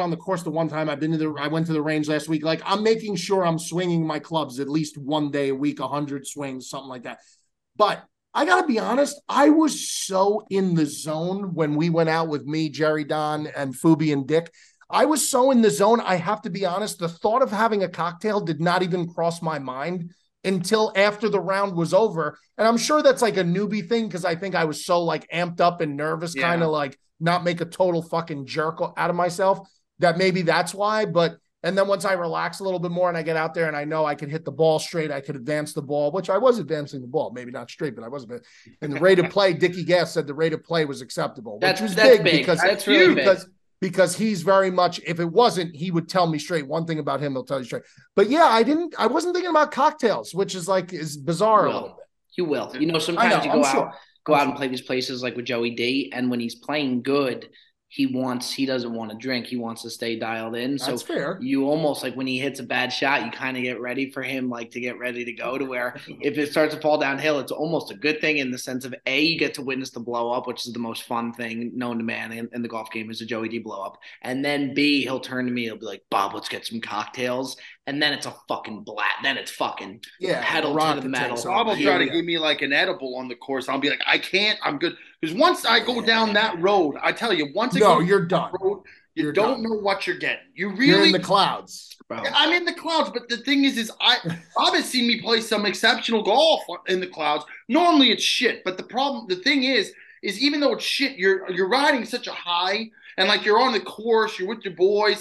Speaker 4: to the range last week. Like, I'm making sure I'm swinging my clubs at least one day a week, 100 swings, something like that. But I got to be honest, I was so in the zone when we went out with me, Jerry, Don, and Fubi and Dick. I was so in the zone, I have to be honest, the thought of having a cocktail did not even cross my mind until after the round was over. And I'm sure that's like a newbie thing because I think I was so like amped up and nervous, kind of like not make a total fucking jerk out of myself, that maybe that's why. And then once I relax a little bit more and I get out there and I know I can hit the ball straight, I could advance the ball, which I was advancing the ball, maybe not straight, but I was. And the rate of play, Dickie Gass said the rate of play was acceptable, which was big because
Speaker 3: that's really big.
Speaker 4: Because he's very much, if it wasn't, he would tell me straight. One thing about him, he'll tell you straight. But yeah, I wasn't thinking about cocktails, which is bizarre a little bit.
Speaker 3: You will. Sometimes you go out and play these places like with Joey D, and when he's playing good, he doesn't want to drink. He wants to stay dialed in. So
Speaker 4: that's fair.
Speaker 3: You almost when he hits a bad shot, you kind of get ready for him, to get ready to go, to where if it starts to fall downhill, it's almost a good thing in the sense of A, you get to witness the blow up, which is the most fun thing known to man in the golf game is a Joey D blow up. And then B, he'll turn to me, he'll be like, Bob, let's get some cocktails. And then it's a fucking then it's fucking pedal to the metal.
Speaker 5: Bob will try to give me an edible on the course. I'll be like, I can't, I'm good. Because once I go down that road, I tell you,
Speaker 4: you're done.
Speaker 5: You don't know what you're getting. You're
Speaker 4: in the clouds.
Speaker 5: Bro. I'm in the clouds, but the thing is Bob has seen me play some exceptional golf in the clouds. Normally it's shit, but the thing is even though it's shit, you're riding such a high, and you're on the course, you're with your boys,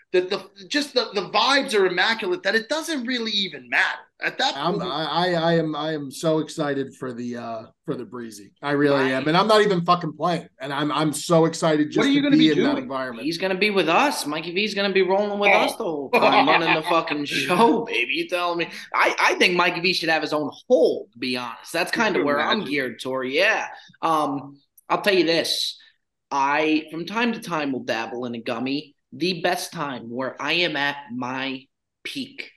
Speaker 5: the vibes are immaculate that it doesn't really even matter at that point.
Speaker 4: I am so excited for the breezy. I really am, and I'm not even fucking playing, and I'm so excited just to be in that environment.
Speaker 3: He's gonna be with us. Mikey V's gonna be rolling with us the whole time, running the fucking show, baby. You telling me? I think Mikey V should have his own hole. To be honest, that's kind of where I'm geared toward. Yeah. I'll tell you this. I from time to time will dabble in a gummy. The best time where I am at my peak,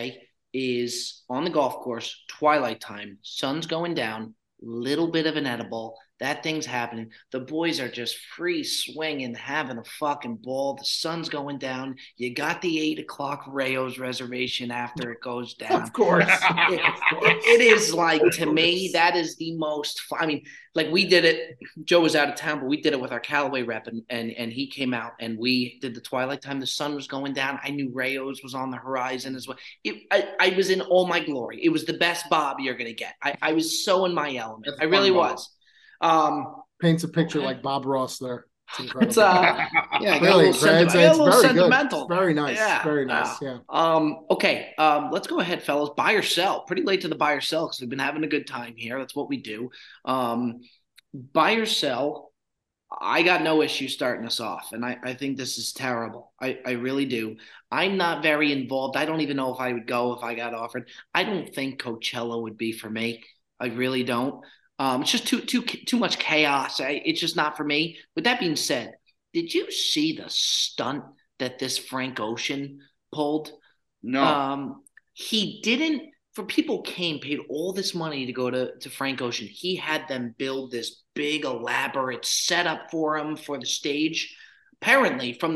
Speaker 3: is on the golf course, twilight time, sun's going down, little bit of an edible. That thing's happening. The boys are just free swinging, having a fucking ball. The sun's going down. You got the 8 o'clock Rayo's reservation after it goes down.
Speaker 4: Of course.
Speaker 3: It is to me, that is the most fun. I mean, we did it. Joe was out of town, but we did it with our Callaway rep, and he came out, and we did the twilight time. The sun was going down. I knew Rayo's was on the horizon as well. I was in all my glory. It was the best Bob you're going to get. I was so in my element. I really was.
Speaker 4: Paints a picture like Bob Ross there.
Speaker 3: It's really, it's very sentimental.
Speaker 4: Good. Very nice. Yeah. Very nice. Yeah.
Speaker 3: Okay. Let's go ahead, fellas. Buy or sell. Pretty late to the buy or sell because we've been having a good time here. That's what we do. Buy or sell. I got no issue starting us off, and I think this is terrible. I really do. I'm not very involved. I don't even know if I would go if I got offered. I don't think Coachella would be for me. I really don't. It's just too much chaos. It's just not for me. With that being said, did you see the stunt that this Frank Ocean pulled?
Speaker 5: No.
Speaker 3: He didn't. For people paid all this money to go to Frank Ocean. He had them build this big elaborate setup for him for the stage. Apparently, from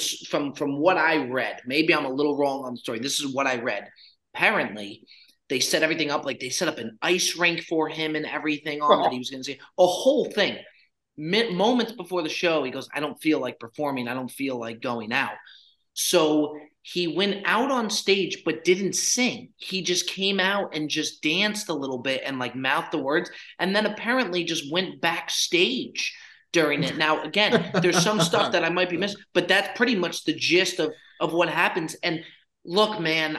Speaker 3: what I read, maybe I'm a little wrong on the story. This is what I read. Apparently, they set everything up, like they set up an ice rink for him and everything on that he was going to see a whole thing. Moments before the show, he goes, "I don't feel like performing. I don't feel like going out." So he went out on stage but didn't sing. He just came out and just danced a little bit and like mouthed the words, and then apparently just went backstage during it. Now, again, there's some stuff that I might be missing, but that's pretty much the gist of what happens. And look, man,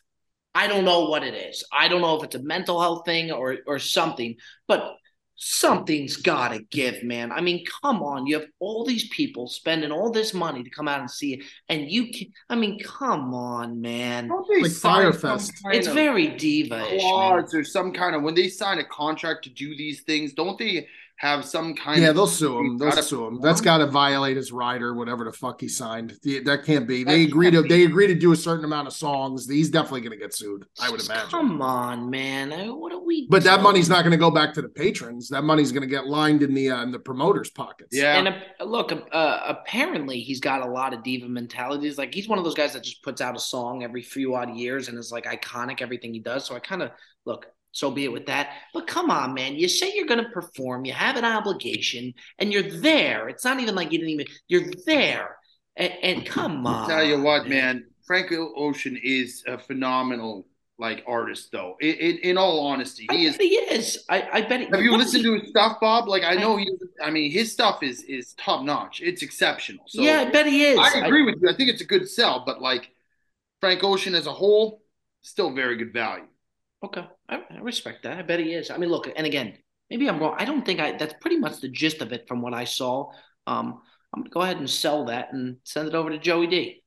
Speaker 3: I don't know what it is. I don't know if it's a mental health thing or something, but something's got to give, man. I mean, come on. You have all these people spending all this money to come out and see it, and you can – I mean, come on, man.
Speaker 4: Like Firefest.
Speaker 3: It's very diva-ish, man.
Speaker 5: Or some kind of – when they sign a contract to do these things, don't they – have some kind of...
Speaker 4: Yeah, they'll sue him. They'll sue him. That's got to violate his rider, whatever the fuck he signed. That can't be. They agree to do a certain amount of songs. He's definitely going to get sued, I would imagine.
Speaker 3: Come on, man. What are we
Speaker 4: But that money's not going to go back to the patrons. That money's going to get lined in the promoters' pockets.
Speaker 5: Yeah.
Speaker 3: And look, apparently he's got a lot of diva mentalities. Like, he's one of those guys that just puts out a song every few odd years and is like iconic, everything he does. So I kind of look... So be it with that. But come on, man. You say you're going to perform. You have an obligation, and you're there. It's not even like you didn't even – you're there. And come on.
Speaker 5: I'll tell you what, man. Frank Ocean is a phenomenal, like, artist, though. In all honesty.
Speaker 3: He is. I bet he –
Speaker 5: Have you listened to his stuff, Bob? Like, I know his stuff is top-notch. It's exceptional. So
Speaker 3: yeah, I bet he is.
Speaker 5: I agree with you. I think it's a good sell. But, like, Frank Ocean as a whole, still very good value.
Speaker 3: Okay. I respect that. I bet he is. I mean, look, and again, maybe I'm wrong. I don't think that's pretty much the gist of it from what I saw. I'm going to go ahead and sell that and send it over to Joey D.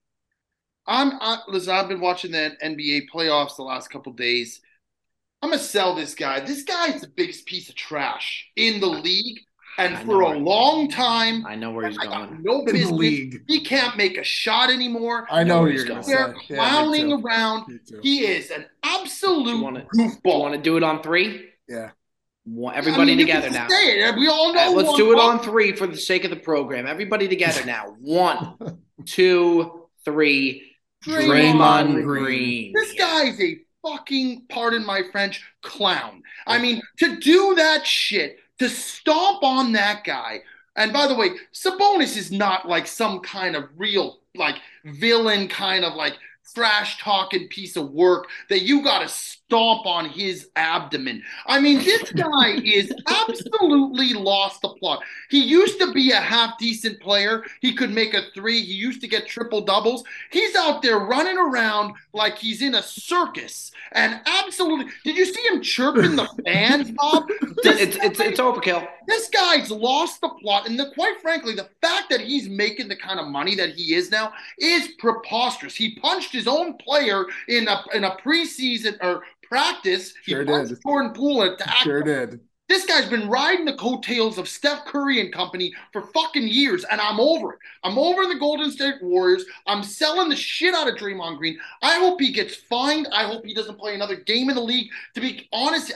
Speaker 5: Listen, I've been watching the NBA playoffs the last couple of days. I'm going to sell this guy. This guy is the biggest piece of trash in the league. And for a long time,
Speaker 3: I know where he's going.
Speaker 5: No business. League. He can't make a shot anymore.
Speaker 4: I know where you're going.
Speaker 5: They're clowning around. He is an absolute goofball.
Speaker 3: You want to do it on 3?
Speaker 4: Yeah.
Speaker 3: Everybody together now.
Speaker 5: We all know.
Speaker 3: Let's do it on 3 for the sake of the program. Everybody together now. 1, 2, 3. Draymond Green.
Speaker 5: This guy's a fucking, pardon my French, clown. I mean, to do that shit. To stomp on that guy. And by the way, Sabonis is not like some kind of real, like, villain kind of like trash-talking piece of work that you got to stomp on his abdomen. I mean, this guy is absolutely lost the plot. He used to be a half-decent player. He could make a 3. He used to get triple-doubles. He's out there running around like he's in a circus. And absolutely, did you see him chirping the fans, Bob?
Speaker 3: It's overkill.
Speaker 5: This guy's lost the plot, and quite frankly, the fact that he's making the kind of money that he is now is preposterous. He punched his own player in a preseason or practice.
Speaker 4: Sure
Speaker 5: he punched
Speaker 4: did.
Speaker 5: Jordan Poole.
Speaker 4: Sure did.
Speaker 5: This guy's been riding the coattails of Steph Curry and company for fucking years, and I'm over it. I'm over the Golden State Warriors. I'm selling the shit out of Draymond Green. I hope he gets fined. I hope he doesn't play another game in the league. To be honest,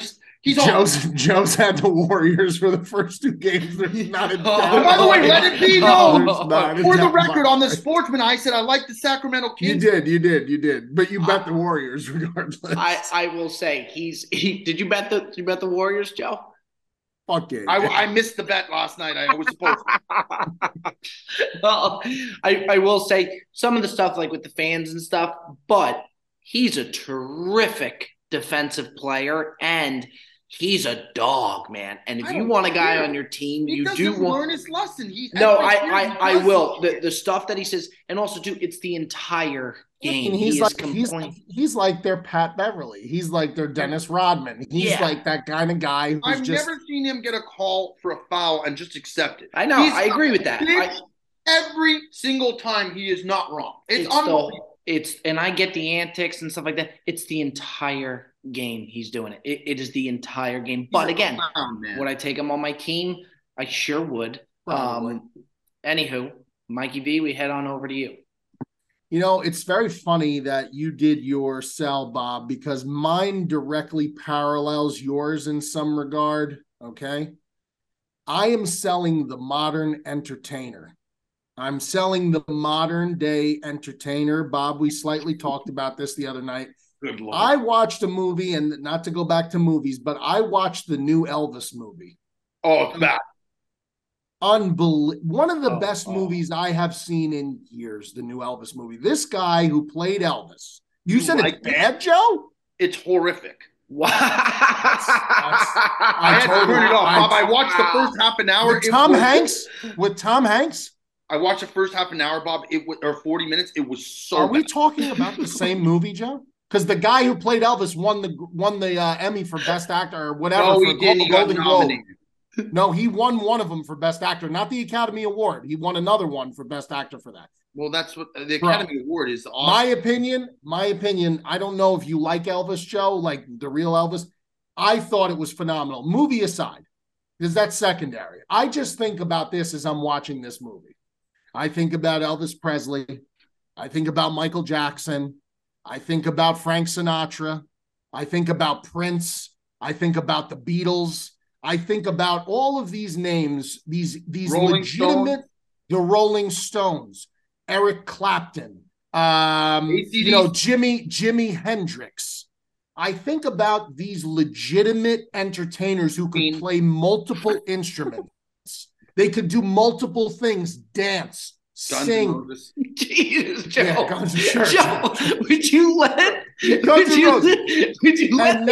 Speaker 5: Joe's
Speaker 4: had the Warriors for the first 2 games. There's not a
Speaker 5: doubt. By the way, let it be known. For the record, on the Sportsman, I said I like the Sacramento Kings.
Speaker 4: You did. But you bet the Warriors regardless.
Speaker 3: I will say did you bet the Warriors, Joe?
Speaker 4: Fuck it.
Speaker 5: I missed the bet last night. I was supposed to.
Speaker 3: Well, I will say some of the stuff like with the fans and stuff, but he's a terrific defensive player and he's a dog, man. And if you want a guy on your team, you do want
Speaker 5: learn his lesson.
Speaker 3: I will. The stuff that he says, and also too, it's the entire game.
Speaker 4: He's like their Pat Beverly. He's like their Dennis Rodman. He's like that kind of guy.
Speaker 5: I've never seen him get a call for a foul and just accept it.
Speaker 3: I know. I agree with that.
Speaker 5: Every single time he is not wrong. It's unbelievable.
Speaker 3: and I get the antics and stuff like that. It's the entire game he's doing it. It is the entire game. But again, would I take him on my team? I sure would. Anywho, Mikey V, we head on over to you.
Speaker 4: You know, it's very funny that you did your sell, Bob, because mine directly parallels yours in some regard, okay? I am selling the modern entertainer. I'm selling the modern day entertainer. Bob, we slightly talked about this the other night.
Speaker 5: Good Lord.
Speaker 4: I watched a movie, and not to go back to movies, but I watched the new Elvis movie.
Speaker 5: Oh, that.
Speaker 4: Unbelievable. One of the best movies I have seen in years, the new Elvis movie. This guy who played Elvis. You said it's bad, Joe?
Speaker 5: It's horrific.
Speaker 3: Wow.
Speaker 5: I had to turn it off, Bob. I watched the first half an hour.
Speaker 4: With Tom Hanks?
Speaker 5: I watched the first half an hour, Bob. Or 40 minutes. It was so
Speaker 4: Are we talking about the same movie, Joe? Because the guy who played Elvis won the Emmy for Best Actor or whatever.
Speaker 5: No, he didn't. He got nominated.
Speaker 4: No, he won one of them for Best Actor, not the Academy Award. He won another one for Best Actor for that.
Speaker 5: Well, that's what the Academy Award is. Awesome.
Speaker 4: My opinion, I don't know if you like Elvis, Joe, like the real Elvis. I thought it was phenomenal. Movie aside, because that's secondary. I just think about this as I'm watching this movie. I think about Elvis Presley. I think about Michael Jackson. I think about Frank Sinatra. I think about Prince. I think about the Beatles. I think about all of these names, these legitimate, the Rolling Stones, Eric Clapton, Jimi Hendrix. I think about these legitimate entertainers who could play multiple instruments. They could do multiple things, dance, sing.
Speaker 3: Jesus, Joe.
Speaker 4: Yeah, Guns N' Church.
Speaker 3: Joe, would you let?
Speaker 4: And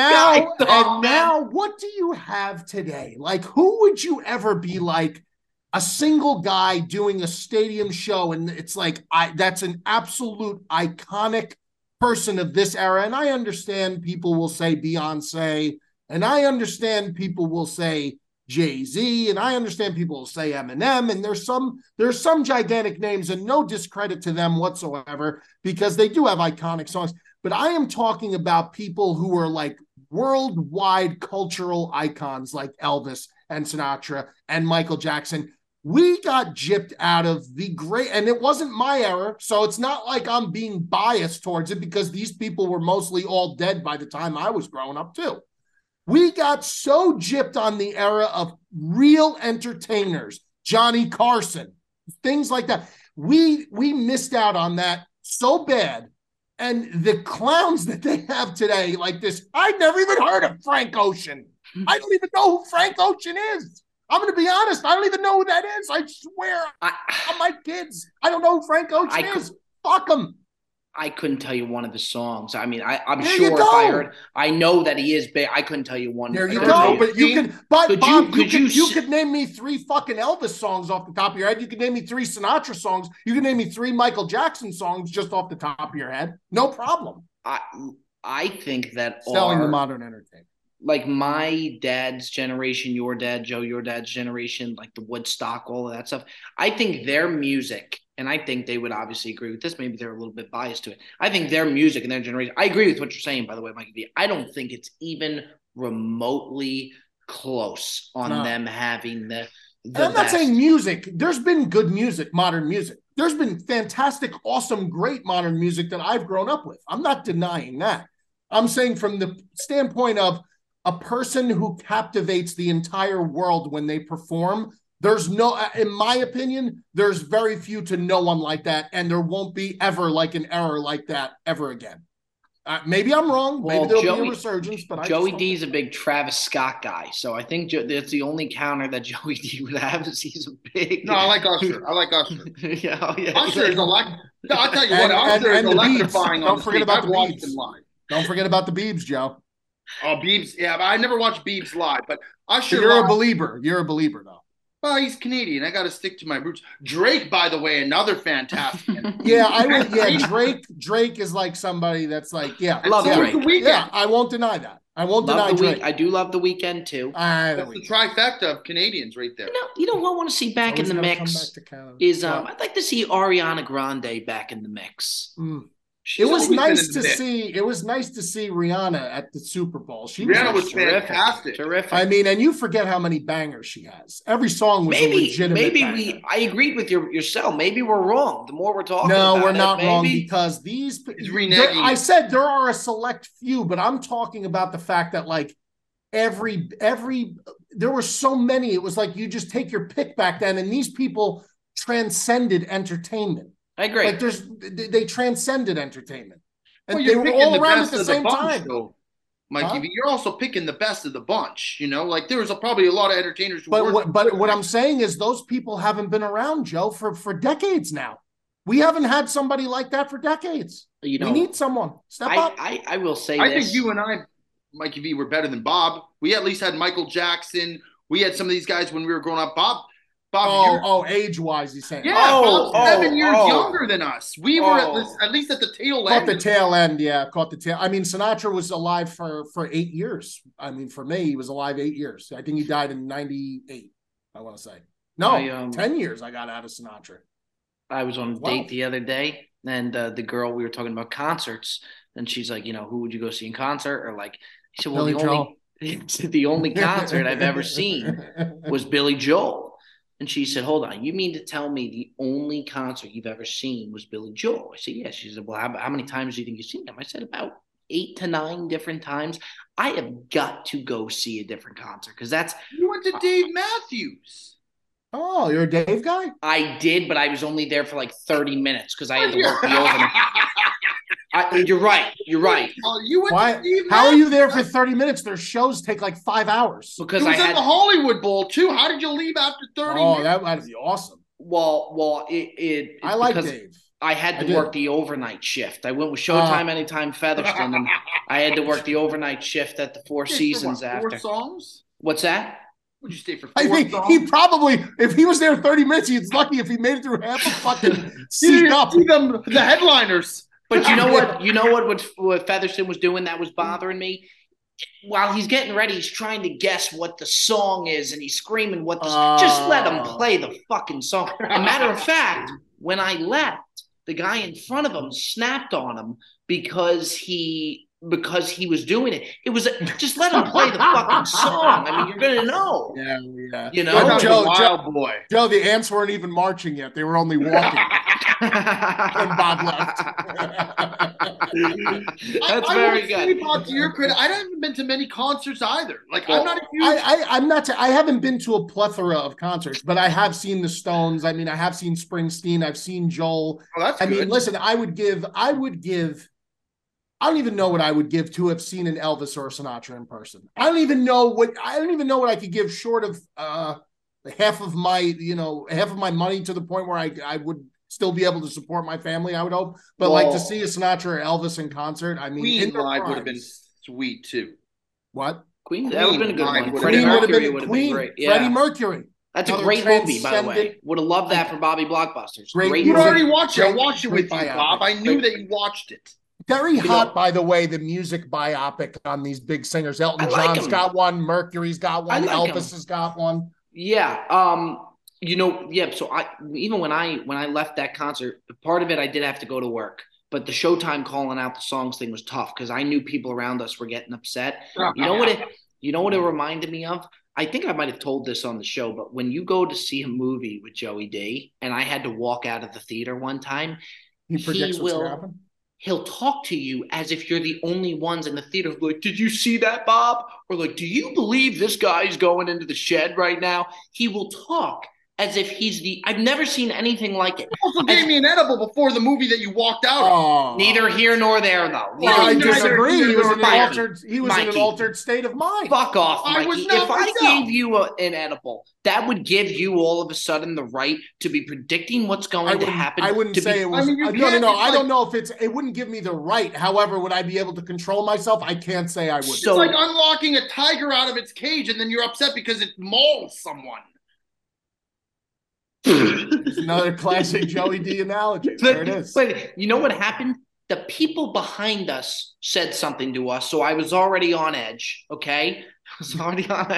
Speaker 4: now, what do you have today? Like, who would you ever be like? A single guy doing a stadium show, and it's like that's an absolute iconic person of this era. And I understand people will say Beyonce, and I understand people will say Jay-Z, and I understand people will say Eminem, and there's some gigantic names, and no discredit to them whatsoever, because they do have iconic songs. But I am talking about people who are like worldwide cultural icons like Elvis and Sinatra and Michael Jackson. We got gypped out of the great, and it wasn't my era, so it's not like I'm being biased towards it, because these people were mostly all dead by the time I was growing up too. We got so gypped on the era of real entertainers, Johnny Carson, things like that. We missed out on that so bad. And the clowns that they have today, like this, I'd never even heard of Frank Ocean. I don't even know who Frank Ocean is. I'm going to be honest. I don't even know who that is. I swear on my kids. I don't know who Frank Ocean is. Fuck him.
Speaker 3: I couldn't tell you one of the songs. I mean, I'm sure if I heard, I know that he is big. I couldn't tell you one.
Speaker 4: There you go. But you can, but Bob, you could name me 3 fucking Elvis songs off the top of your head. You could name me 3 Sinatra songs. You can name me 3 Michael Jackson songs just off the top of your head. No problem.
Speaker 3: I think that
Speaker 4: selling the modern entertainment.
Speaker 3: Like my dad's generation, your dad, Joe, your dad's generation, like the Woodstock, all of that stuff. I think their music, and I think they would obviously agree with this. Maybe they're a little bit biased to it. I think their music and their generation, I agree with what you're saying, by the way, Mikey V. I don't think it's even remotely close on them having the
Speaker 4: I'm not saying music. There's been good music, modern music. There's been fantastic, awesome, great modern music that I've grown up with. I'm not denying that. I'm saying from the standpoint of a person who captivates the entire world when they perform, there's no, in my opinion, there's very few to no one like that, and there won't be ever like an error like that ever again. Maybe I'm wrong. Maybe there'll be a resurgence, but
Speaker 3: Joey D is a big Travis Scott guy, so I think that's the only counter that Joey D would have is he's a big.
Speaker 5: No, I like Usher.
Speaker 3: yeah.
Speaker 5: Usher is a lot. I'll tell you what, Usher is electrifying.
Speaker 4: Don't forget about the Biebs. Don't forget about the Biebs, Joe.
Speaker 5: Oh, Biebs. Yeah, I never watched Biebs live, but Usher.
Speaker 4: So you're a believer. You're a believer, though.
Speaker 5: Well, he's Canadian. I got to stick to my roots. Drake, by the way, another fantastic.
Speaker 4: Drake is like somebody that's like,
Speaker 3: I love Drake.
Speaker 4: Yeah, I won't deny that. I won't deny Drake.
Speaker 3: I do love The Weeknd too.
Speaker 5: That's the trifecta of Canadians right there.
Speaker 3: You know what I want to see back in the mix is I'd like to see Ariana Grande back in the mix.
Speaker 4: It was nice to see. It was nice to see Rihanna at the Super Bowl.
Speaker 5: Rihanna was fantastic.
Speaker 3: Terrific.
Speaker 4: I mean, and you forget how many bangers she has. Every song was a legitimate banger.
Speaker 3: I agreed with yourself. Maybe we're wrong. The more we're talking
Speaker 4: no,
Speaker 3: about
Speaker 4: we're not wrong
Speaker 3: maybe.
Speaker 4: because I said there are a select few, but I'm talking about the fact that like every there were so many. It was like you just take your pick back then, and these people transcended entertainment.
Speaker 3: I agree.
Speaker 4: Like they transcended entertainment, and they were all around at the same time.
Speaker 5: Though, Mikey, you're also picking the best of the bunch. You know, like there was probably a lot of entertainers.
Speaker 4: But what I'm saying is those people haven't been around, Joe, for decades now. We haven't had somebody like that for decades. We need someone. Step up.
Speaker 3: I will say
Speaker 5: I think you and I, Mikey V, were better than Bob. We at least had Michael Jackson. We had some of these guys when we were growing up. Bob,
Speaker 4: age-wise, he's saying.
Speaker 5: Yeah, Bob's 7 years younger than us. We were at least at the tail end.
Speaker 4: Caught the tail end, yeah. Caught the tail. I mean, Sinatra was alive for 8 years. I mean, for me, he was alive 8 years. I think he died in 98, I want to say. No, 10 years I got out of Sinatra.
Speaker 3: I was on a date the other day, and the girl, we were talking about concerts, and she's like, who would you go see in concert? Or like, he said, well, the only concert I've ever seen was Billy Joel. And she said, hold on, you mean to tell me the only concert you've ever seen was Billy Joel? I said, yeah. She said, well, how many times do you think you've seen him? I said, about 8 to 9 different times. I have got to go see a different concert because that's...
Speaker 5: You went to Dave Matthews.
Speaker 4: Oh, you're a Dave guy?
Speaker 3: I did, but I was only there for like 30 minutes because I had to work the overnight. You're right. You went
Speaker 4: to Dave How are you there for 30 minutes? Their shows take like 5 hours.
Speaker 3: Because
Speaker 5: I had the Hollywood Bowl too. How did you leave after 30 minutes?
Speaker 4: Oh, that'd be awesome.
Speaker 3: Well,
Speaker 4: I like Dave.
Speaker 3: I had to work the overnight shift. I went with Showtime Anytime Featherston, and I had to work the overnight shift at the Four Seasons after.
Speaker 5: 4 songs?
Speaker 3: What's that?
Speaker 5: Would you stay for 4
Speaker 4: I think songs? He probably, if he was there 30 minutes, he's lucky if he made it through half a fucking seat up.
Speaker 5: The headliners.
Speaker 3: But you know what Featherston was doing that was bothering me? While he's getting ready, he's trying to guess what the song is, and he's screaming what the just let him play the fucking song. As a matter of fact, when I left, the guy in front of him snapped on him because he was doing it. It was just let him play the fucking song. I mean, you're gonna know.
Speaker 4: Yeah.
Speaker 3: Joe,
Speaker 4: the ants weren't even marching yet. They were only walking. When Bob left.
Speaker 3: That's very good.
Speaker 5: Bob, to your credit, I haven't been to many concerts either. Like, I'm not a huge...
Speaker 4: I haven't been to a plethora of concerts, but I have seen the Stones. I mean, I have seen Springsteen. I've seen Joel.
Speaker 5: Oh, that's good.
Speaker 4: I mean, listen, I would give. I don't even know what I would give to have seen an Elvis or a Sinatra in person. I don't even know what I could give short of half of my money to the point where I would still be able to support my family, I would hope. But like to see a Sinatra or Elvis in concert, I mean,
Speaker 5: Queen live would have been sweet too.
Speaker 4: What?
Speaker 3: Queen? That would have been a good one.
Speaker 4: Freddie Mercury would have been great. Yeah. Freddie Mercury.
Speaker 3: That's a great movie, by the way. Would have loved that for Bobby Blockbusters.
Speaker 4: Great.
Speaker 5: You already watched it. I watched it with you, Bob. I knew that you watched it.
Speaker 4: Very hot, by the way, the music biopic on these big singers. Elton John's got one. Mercury's got one. Elvis has got one.
Speaker 3: Yeah. So even when I left that concert, part of it I did have to go to work, but the Showtime calling out the songs thing was tough because I knew people around us were getting upset. You know what it reminded me of? I think I might have told this on the show, but when you go to see a movie with Joey D, and I had to walk out of the theater one time,
Speaker 4: he predicts what's gonna happen.
Speaker 3: He'll talk to you as if you're the only ones in the theater. Like, did you see that, Bob? Or like, do you believe this guy's going into the shed right now? He will talk as if I've never seen anything like it.
Speaker 5: You also gave me an edible before the movie that you walked out of.
Speaker 3: Neither here nor there, though.
Speaker 4: I disagree. He was in an altered state of mind.
Speaker 3: Fuck off, Mikey. If I gave you an edible, that would give you all of a sudden the right to be predicting what's going to happen.
Speaker 4: I wouldn't say it was. No. I don't know if it wouldn't give me the right. However, would I be able to control myself? I can't say I would.
Speaker 5: It's like unlocking a tiger out of its cage and then you're upset because it mauls someone.
Speaker 4: It's another classic Joey D analogy. There it is.
Speaker 3: But you know what happened? The people behind us said something to us, so I was already on edge. Okay, I was already on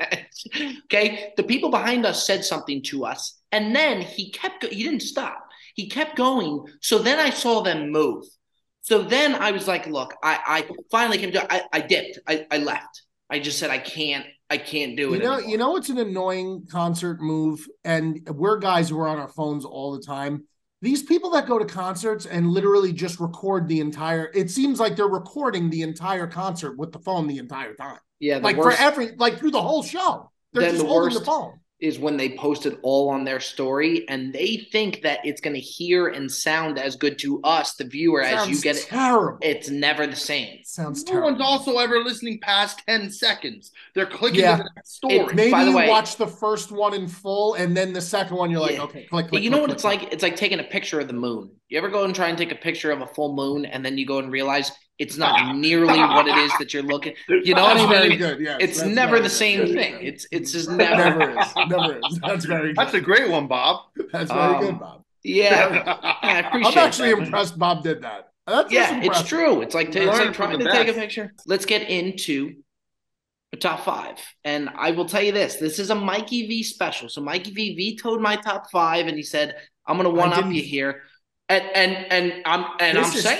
Speaker 3: edge. Okay, the people behind us said something to us, and then he didn't stop. He kept going. So then I saw them move. So then I was like, look, I finally came to, I dipped. I left. I just said, I can't do it anymore.
Speaker 4: You know, it's an annoying concert move. And we're guys who are on our phones all the time. These people that go to concerts and literally just record the entire, it seems like they're recording the entire concert with the phone the entire time.
Speaker 3: Yeah.
Speaker 4: Like worst, through the whole show. They're just holding the phone.
Speaker 3: Is when they post it all on their story and they think that it's going to hear and sound as good to us, the viewer, as you get it.
Speaker 4: Terrible.
Speaker 3: It's never the same.
Speaker 4: Sounds
Speaker 5: terrible. No one's also ever listening past 10 seconds. They're clicking to that story.
Speaker 4: Maybe by the way, you watch the first one in full and then the second one you're like, okay, click.
Speaker 3: You know what it's like? It's like taking a picture of the moon. You ever go and try and take a picture of a full moon and then you go and realize it's not nearly what it is that you're looking. You know what I mean?
Speaker 4: Very good. Yes,
Speaker 3: it's never the same thing. It's just never
Speaker 4: is. That's very good.
Speaker 5: That's a great one, Bob.
Speaker 4: That's very good, Bob.
Speaker 3: Yeah, I appreciate.
Speaker 4: I'm actually impressed Bob did that.
Speaker 3: It's true. It's like trying to take a picture. Let's get into the top 5, and I will tell you this: this is a Mikey V special. So Mikey V vetoed my top 5, and he said, "I'm going to one up you here." And I'm saying,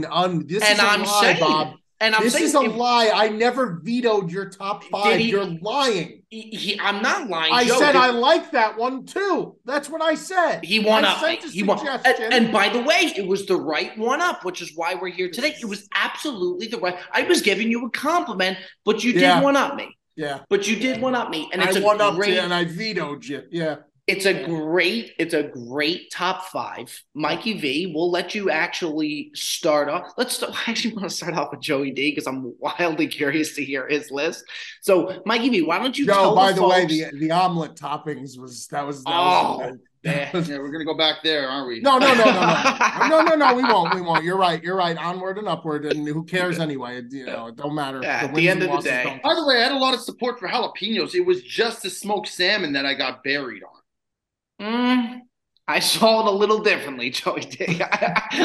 Speaker 3: Bob. And I'm
Speaker 4: this
Speaker 3: saying,
Speaker 4: is a lie. I never vetoed your top 5. You're lying.
Speaker 3: I'm not lying.
Speaker 4: I said I like that one too. That's what I said.
Speaker 3: He won up. He won. And by the way, it was the right one up, which is why we're here today. It was absolutely the right. I was giving you a compliment, but you did one up me.
Speaker 4: Yeah.
Speaker 3: But you did one up me, and it's
Speaker 4: I won up you, and I vetoed you. Yeah.
Speaker 3: It's a great top 5. Mikey V, we'll let you actually start off. I actually want to start off with Joey D because I'm wildly curious to hear his list. So, Mikey V, why don't you tell
Speaker 4: by
Speaker 3: the
Speaker 4: way,
Speaker 3: the
Speaker 4: omelet toppings was
Speaker 5: yeah, we're gonna go back there, aren't we?
Speaker 4: No. We won't. You're right. Onward and upward, and who cares anyway? You know, it don't matter.
Speaker 3: Yeah, at the end of the day.
Speaker 5: By the way, I had a lot of support for jalapenos. It was just the smoked salmon that I got buried on.
Speaker 3: I saw it a little differently, Joey D.
Speaker 5: And here's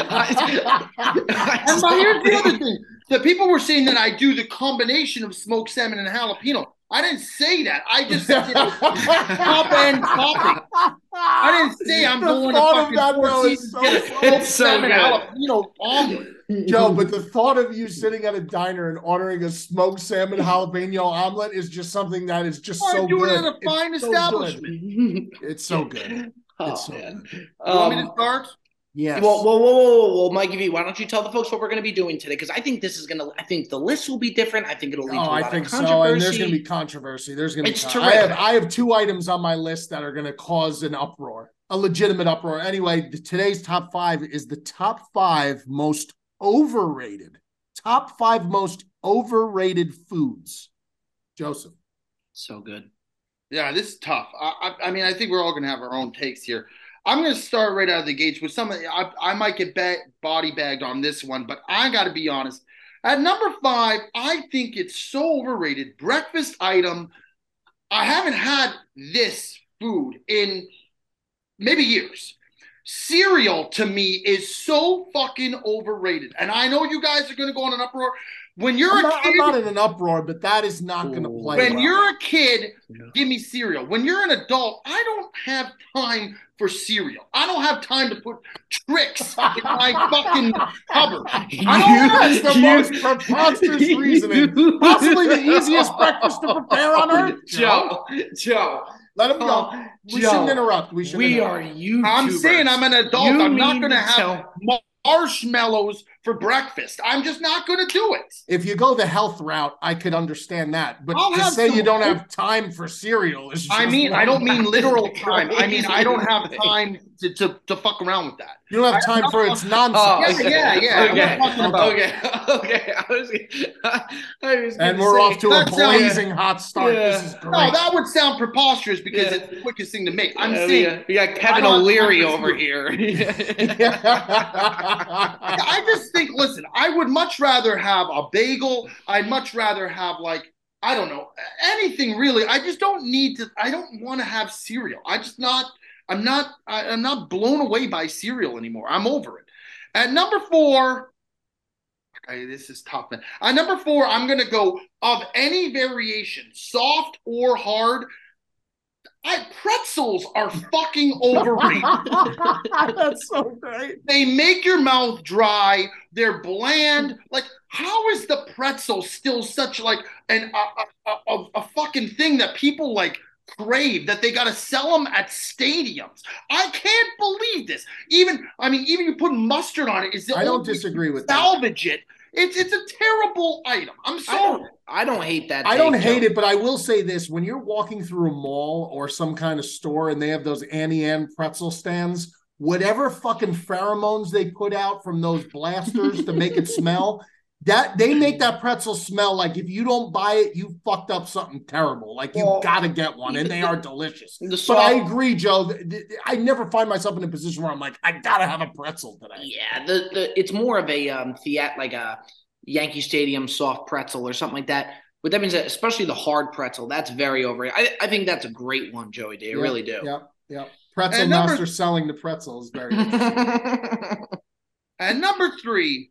Speaker 5: the other thing. The people were saying that I do the combination of smoked salmon and jalapeno. I didn't say that. I just said top end topping. I didn't say I'm going to fucking Four Seasons get a smoked salmon jalapeno omelet.
Speaker 4: Joe, but the thought of you sitting at a diner and ordering a smoked salmon jalapeno omelet is just something that is just so good.
Speaker 5: I'm doing it at a fine establishment.
Speaker 4: It's so good. It's so good.
Speaker 5: You want me to start?
Speaker 4: Yes.
Speaker 3: Whoa, Mikey V, why don't you tell the folks what we're going to be doing today? Because I think I think the list will be different. I think it'll lead to a lot of controversy.
Speaker 4: So. And there's going to be controversy. I have 2 items on my list that are going to cause an uproar, a legitimate uproar. Anyway, today's top 5 is the top 5 most overrated foods. Joseph.
Speaker 3: So good.
Speaker 5: Yeah, this is tough. I mean, I think we're all going to have our own takes here. I'm going to start right out of the gates with some. I might get body bagged on this one, but I got to be honest. At number 5, I think it's so overrated. Breakfast item. I haven't had this food in maybe years. Cereal to me is so fucking overrated. And I know you guys are going to go on an uproar. When you're a kid,
Speaker 4: I'm not in an uproar, but that is not going to play.
Speaker 5: When you're a kid, give me cereal. When you're an adult, I don't have time for cereal. I don't have time to put tricks in my fucking cupboard.
Speaker 4: That's the most preposterous reasoning. Possibly the easiest breakfast to prepare on earth.
Speaker 3: Joe.
Speaker 4: Let him go. We shouldn't interrupt.
Speaker 3: We are YouTubers.
Speaker 5: I'm saying I'm an adult. I'm not going to have marshmallows for breakfast. I'm just not going to do it.
Speaker 4: If you go the health route, I could understand that. But to say you don't have time for cereal is just...
Speaker 5: I mean, I don't mean literal time. I mean, I don't have time to fuck around with that.
Speaker 4: You don't have time for its nonsense.
Speaker 5: Yeah.
Speaker 3: Okay.
Speaker 4: And we're off to a blazing hot start.
Speaker 3: Yeah.
Speaker 4: This is great.
Speaker 5: No, that would sound preposterous because it's the quickest thing to make. I'm saying...
Speaker 3: We got Kevin O'Leary over here.
Speaker 5: I just think, listen, I would much rather have a bagel. I'd much rather have, like, I don't know, anything really. I just don't need to, I don't want to have cereal. I'm not blown away by cereal anymore. I'm over it. At number 4, this is tough, man. At number 4, I'm going to go of any variation, soft or hard. pretzels are fucking overrated.
Speaker 4: That's so great.
Speaker 5: They make your mouth dry. They're bland. Like, how is the pretzel still such like a fucking thing that people like crave, that they got to sell them at stadiums? I can't believe this. Even you put mustard on it.
Speaker 4: I don't disagree with
Speaker 5: salvage it. It's a terrible item. I'm sorry.
Speaker 3: I don't hate that.
Speaker 4: I don't hate it, but I will say this: when you're walking through a mall or some kind of store and they have those Annie Ann pretzel stands, whatever fucking pheromones they put out from those blasters to make it smell, that they make that pretzel smell like if you don't buy it, you fucked up something terrible. Like you gotta get one, and they are delicious. But I agree, Joe. I never find myself in a position where I'm like, I gotta have a pretzel today.
Speaker 3: Yeah, it's more of a like a Yankee Stadium soft pretzel or something like that. But that means that especially the hard pretzel, that's very overrated. I think that's a great one, Joey D. I really do.
Speaker 4: Yeah. Pretzel master selling the pretzel is very interesting.
Speaker 5: And number 3,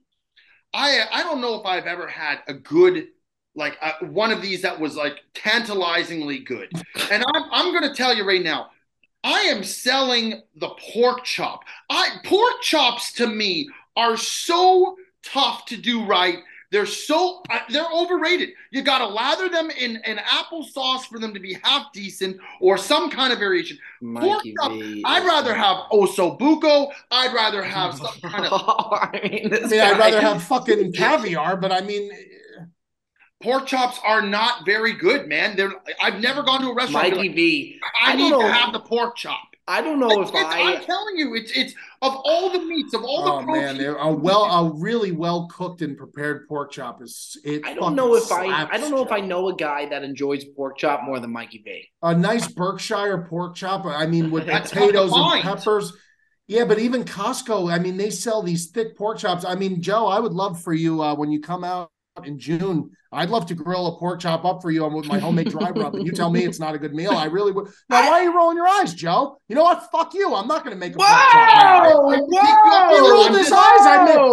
Speaker 5: I don't know if I've ever had a good, like one of these that was like tantalizingly good. And I'm going to tell you right now, I am selling the pork chop. Pork chops to me are so tough to do right. They're overrated. You got to lather them in applesauce for them to be half decent or some kind of variation. Pork chop, I'd rather have osobuco. I'd rather have some kind of...
Speaker 4: I'd rather have fucking caviar, but I mean...
Speaker 5: Pork chops are not very good, man. I've never gone to a restaurant.
Speaker 3: Mikey V.
Speaker 5: I need to have the pork chop.
Speaker 3: I don't know
Speaker 5: I'm telling you, it's of all the meats, of all the protein.
Speaker 4: Man, a really well cooked and prepared pork chop is.
Speaker 3: I don't know if I know a guy that enjoys pork chop more than Mikey V.
Speaker 4: A nice Berkshire pork chop. I mean, with potatoes and peppers. Yeah, but even Costco, I mean, they sell these thick pork chops. I mean, Joe, I would love for you when you come out in June. I'd love to grill a pork chop up for you with my homemade dry rub, and you tell me it's not a good meal. I really would. Now, why are you rolling your eyes, Joe? You know what? Fuck you. I'm not going to make a pork chop. He rolled his eyes.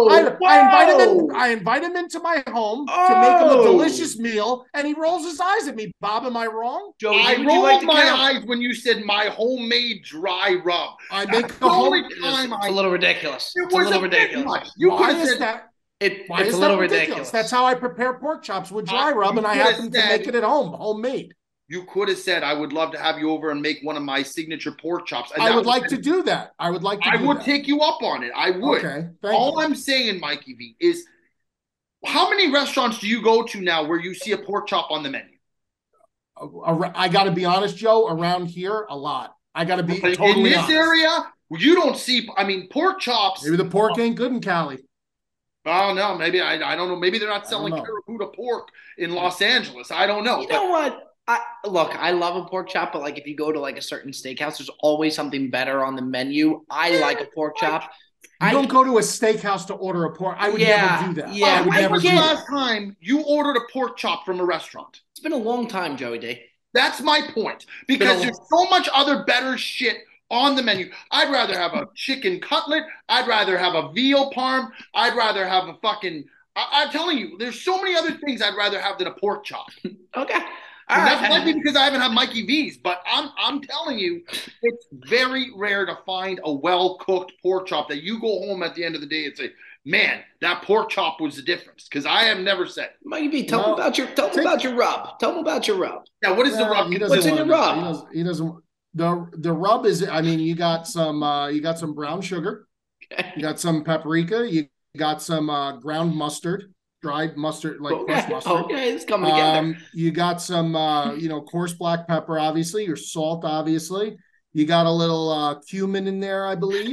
Speaker 4: I invite him into my home to make him a delicious meal, and he rolls his eyes at me. Bob, am I wrong?
Speaker 5: Joe, I rolled my eyes when you said my homemade dry rub.
Speaker 4: I make
Speaker 3: It's a little ridiculous.
Speaker 5: It's a little ridiculous. You could have said that.
Speaker 3: It's a little ridiculous.
Speaker 4: That's how I prepare pork chops with dry rub, and I happen to make it at home, homemade.
Speaker 5: You could have said, I would love to have you over and make one of my signature pork chops.
Speaker 4: I would like to do that. I would
Speaker 5: take you up on it. I would. Okay. All I'm saying, Mikey V, is how many restaurants do you go to now where you see a pork chop on the menu?
Speaker 4: I got to be honest, Joe, around here, a lot. I got to be totally honest.
Speaker 5: In this area, you don't see, pork chops.
Speaker 4: Maybe the pork ain't good in Cali.
Speaker 5: Oh, no, maybe, I don't know. Maybe they're not selling Carabuta pork in Los Angeles. I don't know.
Speaker 3: You know what? I love a pork chop, but like if you go to like a certain steakhouse, there's always something better on the menu. I like a pork chop.
Speaker 4: You don't go to a steakhouse to order a pork. I would never do that.
Speaker 3: Yeah,
Speaker 5: when was the last time you ordered a pork chop from a restaurant?
Speaker 3: It's been a long time, Joey D.
Speaker 5: That's my point. Because there's so much other better shit on the menu. I'd rather have a chicken cutlet. I'd rather have a veal parm. I'd rather have a fucking... I'm telling you, there's so many other things I'd rather have than a pork chop.
Speaker 3: Okay.
Speaker 5: That might be because I haven't had Mikey V's, but I'm telling you, it's very rare to find a well-cooked pork chop that you go home at the end of the day and say, man, that pork chop was the difference. Because I have never said.
Speaker 3: Mikey V, tell me about your rub. Tell me about your rub.
Speaker 5: Yeah, what is the rub?
Speaker 3: What's in your rub?
Speaker 4: He doesn't. The rub is, you got some brown sugar, you got some paprika, you got some ground mustard, dried mustard, like fresh mustard.
Speaker 3: Okay, it's coming together.
Speaker 4: You got some, coarse black pepper, obviously, your salt, obviously. You got a little cumin in there, I believe.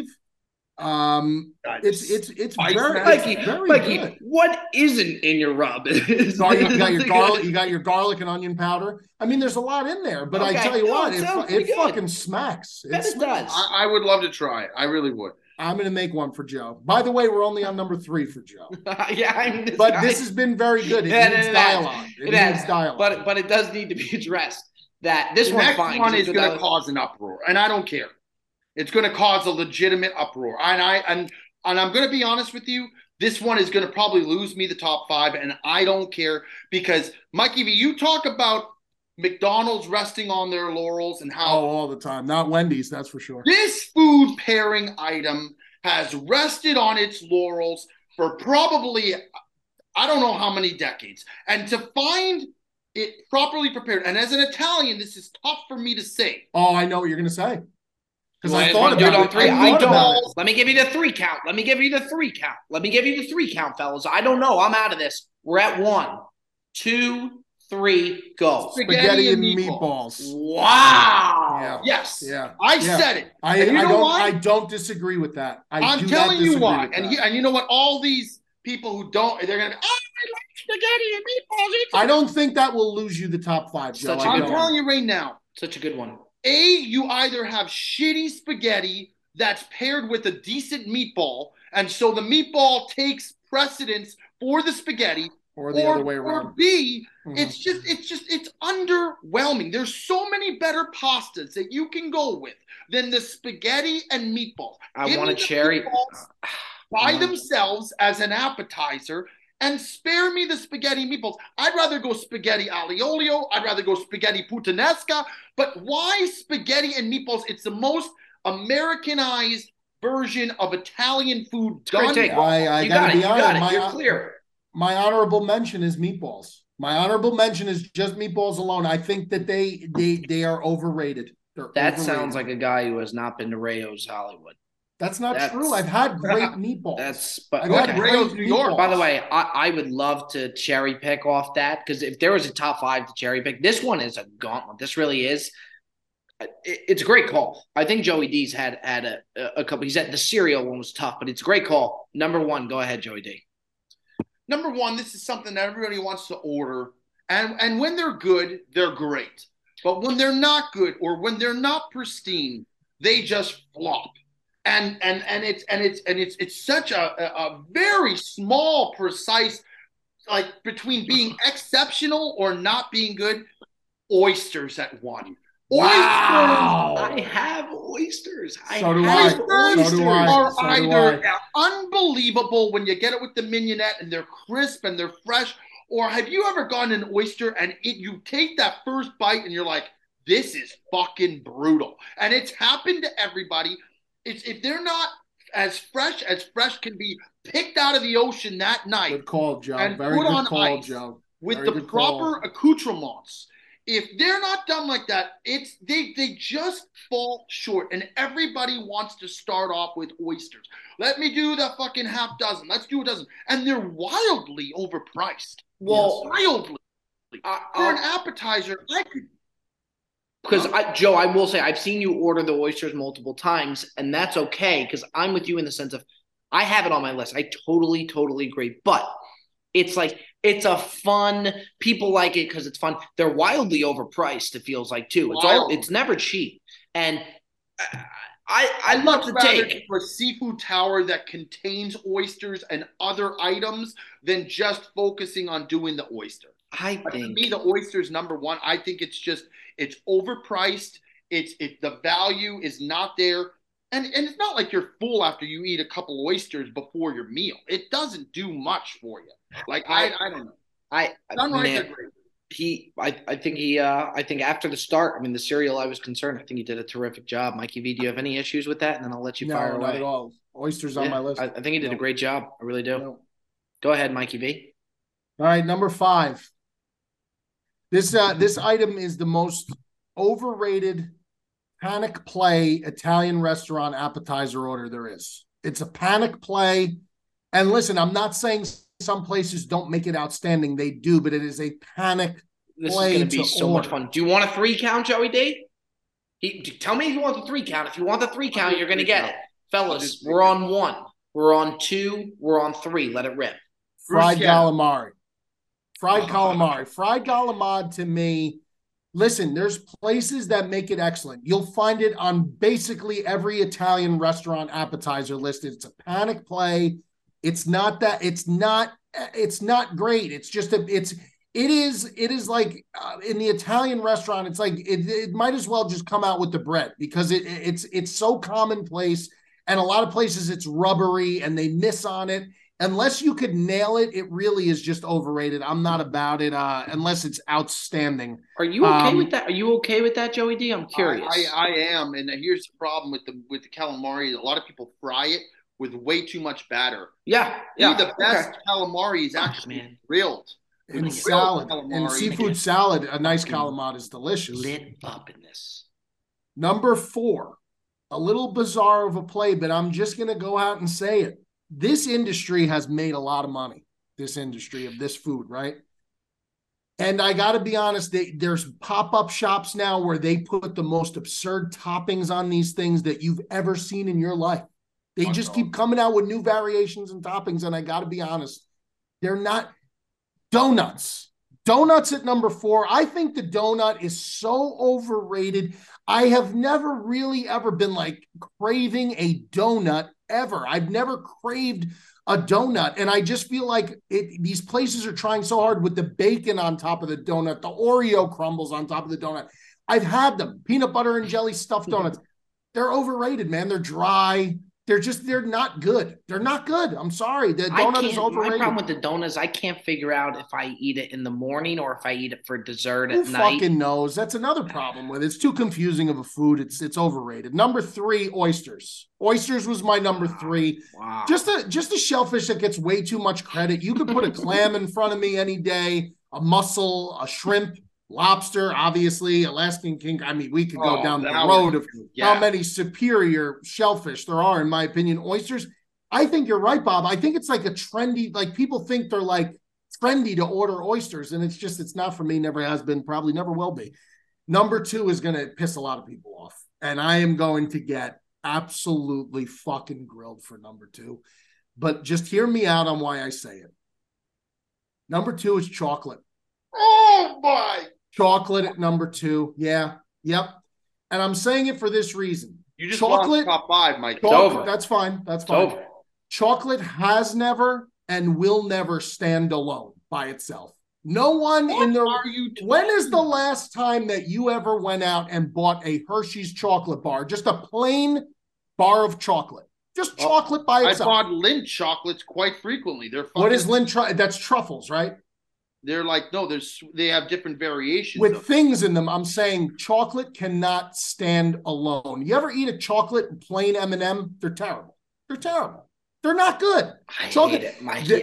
Speaker 4: It's
Speaker 3: Mikey,
Speaker 4: good.
Speaker 3: what isn't in your rub?
Speaker 4: You got your garlic, you got your garlic and onion powder. I mean, there's a lot in there, but I tell you what, it fucking smacks. It
Speaker 3: does.
Speaker 5: I would love to try it. I really would.
Speaker 4: I'm going to make one for Joe. By the way, we're only on number 3 for Joe. This has been very good. It needs dialogue. It needs dialogue.
Speaker 3: But it does need to be addressed. That this
Speaker 5: one is going to cause an uproar, and I don't care. It's going to cause a legitimate uproar. And I'm going to be honest with you. This one is going to probably lose me the top 5, and I don't care because, Mikey V, you talk about McDonald's resting on their laurels and how
Speaker 4: all the time. Not Wendy's, that's for sure.
Speaker 5: This food pairing item has rested on its laurels for probably, I don't know how many decades. And to find it properly prepared, and as an Italian, this is tough for me to say.
Speaker 4: Oh, I know what you're going to say. Because I
Speaker 3: thought about it. I don't.
Speaker 4: It.
Speaker 3: Let me give you the 3 count. Let me give you the 3 count, fellas. I don't know. I'm out of this. We're at 1, 2, 3, go.
Speaker 4: Spaghetti and meatballs.
Speaker 3: Wow.
Speaker 4: Yeah.
Speaker 5: Yes.
Speaker 4: Yeah.
Speaker 5: I said it.
Speaker 4: I don't disagree with that.
Speaker 5: I'm telling you why. And you know what? All these people who don't, they're going to be, I like spaghetti and meatballs.
Speaker 4: I don't think that will lose you the top 5, Joe.
Speaker 5: I'm telling you right now.
Speaker 3: Such a good one.
Speaker 5: You either have shitty spaghetti that's paired with a decent meatball, and so the meatball takes precedence for the spaghetti,
Speaker 4: or the other way around.
Speaker 5: Or B, it's underwhelming. There's so many better pastas that you can go with than the spaghetti and meatballs.
Speaker 3: I want a cherry
Speaker 5: by themselves as an appetizer. And spare me the spaghetti meatballs. I'd rather go spaghetti aglio olio. I'd rather go spaghetti puttanesca. But why spaghetti and meatballs? It's the most Americanized version of Italian food done.
Speaker 4: I gotta be honest.
Speaker 3: You're clear.
Speaker 4: My honorable mention is meatballs. My honorable mention is just meatballs alone. I think that they are overrated.
Speaker 3: Sounds like a guy who has not been to Rayo's Hollywood.
Speaker 4: That's not true. I've had great meatballs.
Speaker 3: I've had Rayo's New York. By the way, I would love to cherry pick off that, because if there was a top 5 to cherry pick, this one is a gauntlet. This really is. It's a great call. I think Joey D's had a couple. He said the cereal one was tough, but it's a great call. Number 1, go ahead, Joey D.
Speaker 5: Number 1, this is something that everybody wants to order, and when they're good, they're great. But when they're not good, or when they're not pristine, they just flop. And it's such a very small, precise, like, between being exceptional or not being good. Oysters at 1.
Speaker 3: Wow. I have oysters.
Speaker 5: Oysters are either unbelievable when you get it with the mignonette and they're crisp and they're fresh, or have you ever gotten an oyster and you take that first bite and you're like, this is fucking brutal. And it's happened to everybody. If they're not as fresh can be picked out of the ocean that night.
Speaker 4: Good call, Joe.
Speaker 5: And
Speaker 4: Very
Speaker 5: put
Speaker 4: good
Speaker 5: on
Speaker 4: call,
Speaker 5: ice
Speaker 4: Joe.
Speaker 5: with the proper accoutrements. If they're not done like that, they just fall short. And everybody wants to start off with oysters. Let me do the fucking half dozen. Let's do a dozen. And they're wildly overpriced.
Speaker 3: Well,
Speaker 5: wildly. For an appetizer, I could.
Speaker 3: Because, Joe, I will say, I've seen you order the oysters multiple times, and that's okay, because I'm with you in the sense of, I have it on my list. I totally, totally agree. But it's like, it's a fun, people like it because it's fun. They're wildly overpriced, it feels like, too. It's never cheap. And I love to take
Speaker 5: a seafood tower that contains oysters and other items than just focusing on doing the oyster. To me, the oyster's number 1. I think it's overpriced. The value is not there. And it's not like you're full after you eat a couple oysters before your meal. It doesn't do much for you. Like, I don't know. I think after the start, the cereal, I was concerned. I think he did a terrific job. Mikey V, do you have any issues with that? And then I'll let you fire away.
Speaker 4: No, not at all. Oysters on my list.
Speaker 3: I think he did a great job. I really do. No. Go ahead, Mikey V.
Speaker 4: All right, number 5. This item is the most overrated panic play Italian restaurant appetizer order there is. It's a panic play. And listen, I'm not saying some places don't make it outstanding. They do, but it is a panic
Speaker 3: play. This
Speaker 4: is
Speaker 3: going to be so much fun. Do you want a 3 count, Joey D? Tell me if you want the 3 count. If you want the 3 count, you're going to get it. Fellas, we're on 1. We're on 2. We're on 3. Let it rip.
Speaker 4: Fried calamari. Fried calamari to me, listen, there's places that make it excellent. You'll find it on basically every Italian restaurant appetizer list. It's a panic play. It's not great. It's just it is like in the Italian restaurant, it's like it might as well just come out with the bread, because it's so commonplace, and a lot of places it's rubbery and they miss on it. Unless you could nail it, it really is just overrated. I'm not about it unless it's outstanding.
Speaker 3: Are you okay with that? Are you okay with that, Joey D? I'm curious.
Speaker 5: I am, and here's the problem with the calamari. A lot of people fry it with way too much batter.
Speaker 3: Yeah.
Speaker 5: The best calamari is actually grilled.
Speaker 4: And salad and seafood salad. A nice calamari is delicious.
Speaker 3: Lit up in this.
Speaker 4: Number 4, a little bizarre of a play, but I'm just going to go out and say it. This industry has made a lot of money, this industry of this food, right? And I got to be honest, there's pop-up shops now where they put the most absurd toppings on these things that you've ever seen in your life. They just keep coming out with new variations and toppings, and I got to be honest, they're not. Donuts at number 4. I think the donut is so overrated. I have never really ever been like craving a donut ever. I've never craved a donut. And I just feel like these places are trying so hard with the bacon on top of the donut, the Oreo crumbles on top of the donut. I've had them, peanut butter and jelly stuffed donuts. They're overrated, man. They're dry. They're not good. They're not good. I'm sorry. The donut is overrated.
Speaker 3: My problem with the donuts, I can't figure out if I eat it in the morning or if I eat it for dessert at night.
Speaker 4: Who fucking knows? That's another problem with it. It's too confusing of a food. It's overrated. Number 3, oysters. Oysters was my number 3.
Speaker 3: Wow.
Speaker 4: Just a shellfish that gets way too much credit. You could put a clam in front of me any day, a mussel, a shrimp, lobster, obviously, Alaskan king. I mean, we could go down the road of how many superior shellfish there are, in my opinion. Oysters, I think you're right, Bob. I think it's like a trendy, like people think they're like trendy to order oysters, and it's not for me, never has been, probably never will be. Number 2 is going to piss a lot of people off, and I am going to get absolutely fucking grilled for number 2, but just hear me out on why I say it. Number 2 is chocolate.
Speaker 5: Oh, my.
Speaker 4: Chocolate at number 2. Yeah. Yep. And I'm saying it for this reason.
Speaker 5: You just lost top 5, Mike.
Speaker 4: It's over. That's fine. Over. Chocolate has never and will never stand alone by itself. No one when is the last time that you ever went out and bought a Hershey's chocolate bar? Just a plain bar of chocolate. Just chocolate by itself.
Speaker 5: I bought Lindt chocolates quite frequently.
Speaker 4: What is Lindt? That's truffles, right?
Speaker 5: They're like, no, they have different variations.
Speaker 4: With things in them, I'm saying chocolate cannot stand alone. You ever eat a chocolate plain M&M? They're terrible. They're not good.
Speaker 3: I hate it, Mikey.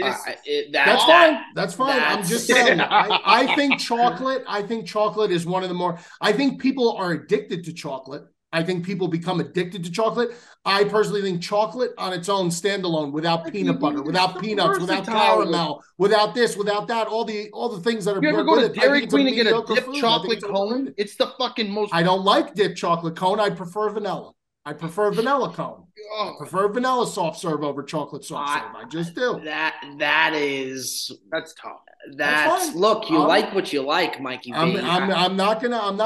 Speaker 4: That's fine. That's fine. I'm just saying. I think chocolate is one of the more. I think people are addicted to chocolate. I think people become addicted to chocolate. I personally think chocolate on its own, standalone, without peanut butter, without peanuts, without caramel, without this, without that, all the things that are.
Speaker 5: You ever go to Dairy Queen and get a dipped chocolate cone? It's the fucking most.
Speaker 4: I don't like dipped chocolate cone. I prefer vanilla. I prefer vanilla cone. I prefer vanilla soft serve over chocolate soft serve. I just do.
Speaker 5: That's tough.
Speaker 3: Look, you like what you like, Mikey.
Speaker 4: I'm not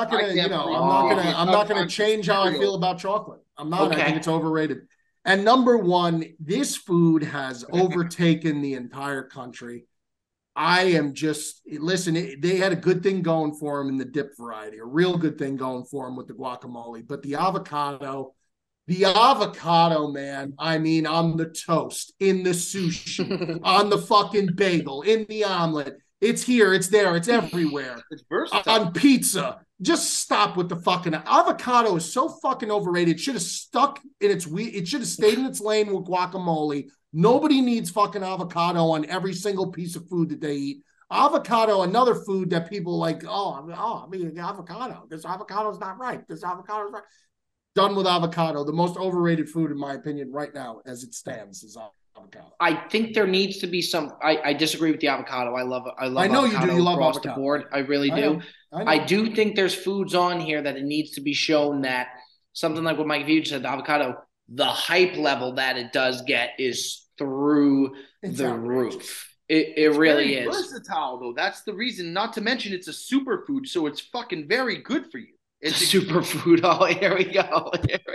Speaker 4: gonna change how I feel about chocolate. I'm not. Okay. I think it's overrated. And number 1, this food has overtaken the entire country. I am just listen. They had a good thing going for them in the dip variety, a real good thing going for them with the guacamole, but the avocado. The avocado, man, I mean, on the toast, in the sushi, on the fucking bagel, in the omelet. It's here, it's there, it's everywhere.
Speaker 5: It's versatile.
Speaker 4: On pizza. Just stop with the fucking avocado is so fucking overrated. It should have stuck in it should have stayed in its lane with guacamole. Nobody needs fucking avocado on every single piece of food that they eat. Avocado, another food that people like, I mean, avocado. This avocado's not right. This avocado's right. Done with avocado. The most overrated food, in my opinion, right now, as it stands, is avocado.
Speaker 3: I think there needs to be some. I disagree with the avocado. I love. I know
Speaker 4: you do. You love
Speaker 3: across
Speaker 4: avocado.
Speaker 3: The board. I really do. I do think there's foods on here that it needs to be shown that something like what Mike Vuce said, the avocado, the hype level that it does get is through the roof. It really is
Speaker 5: versatile, though. That's the reason. Not to mention, it's a superfood, so it's fucking very good for you.
Speaker 3: It's a superfood. Oh, here we go.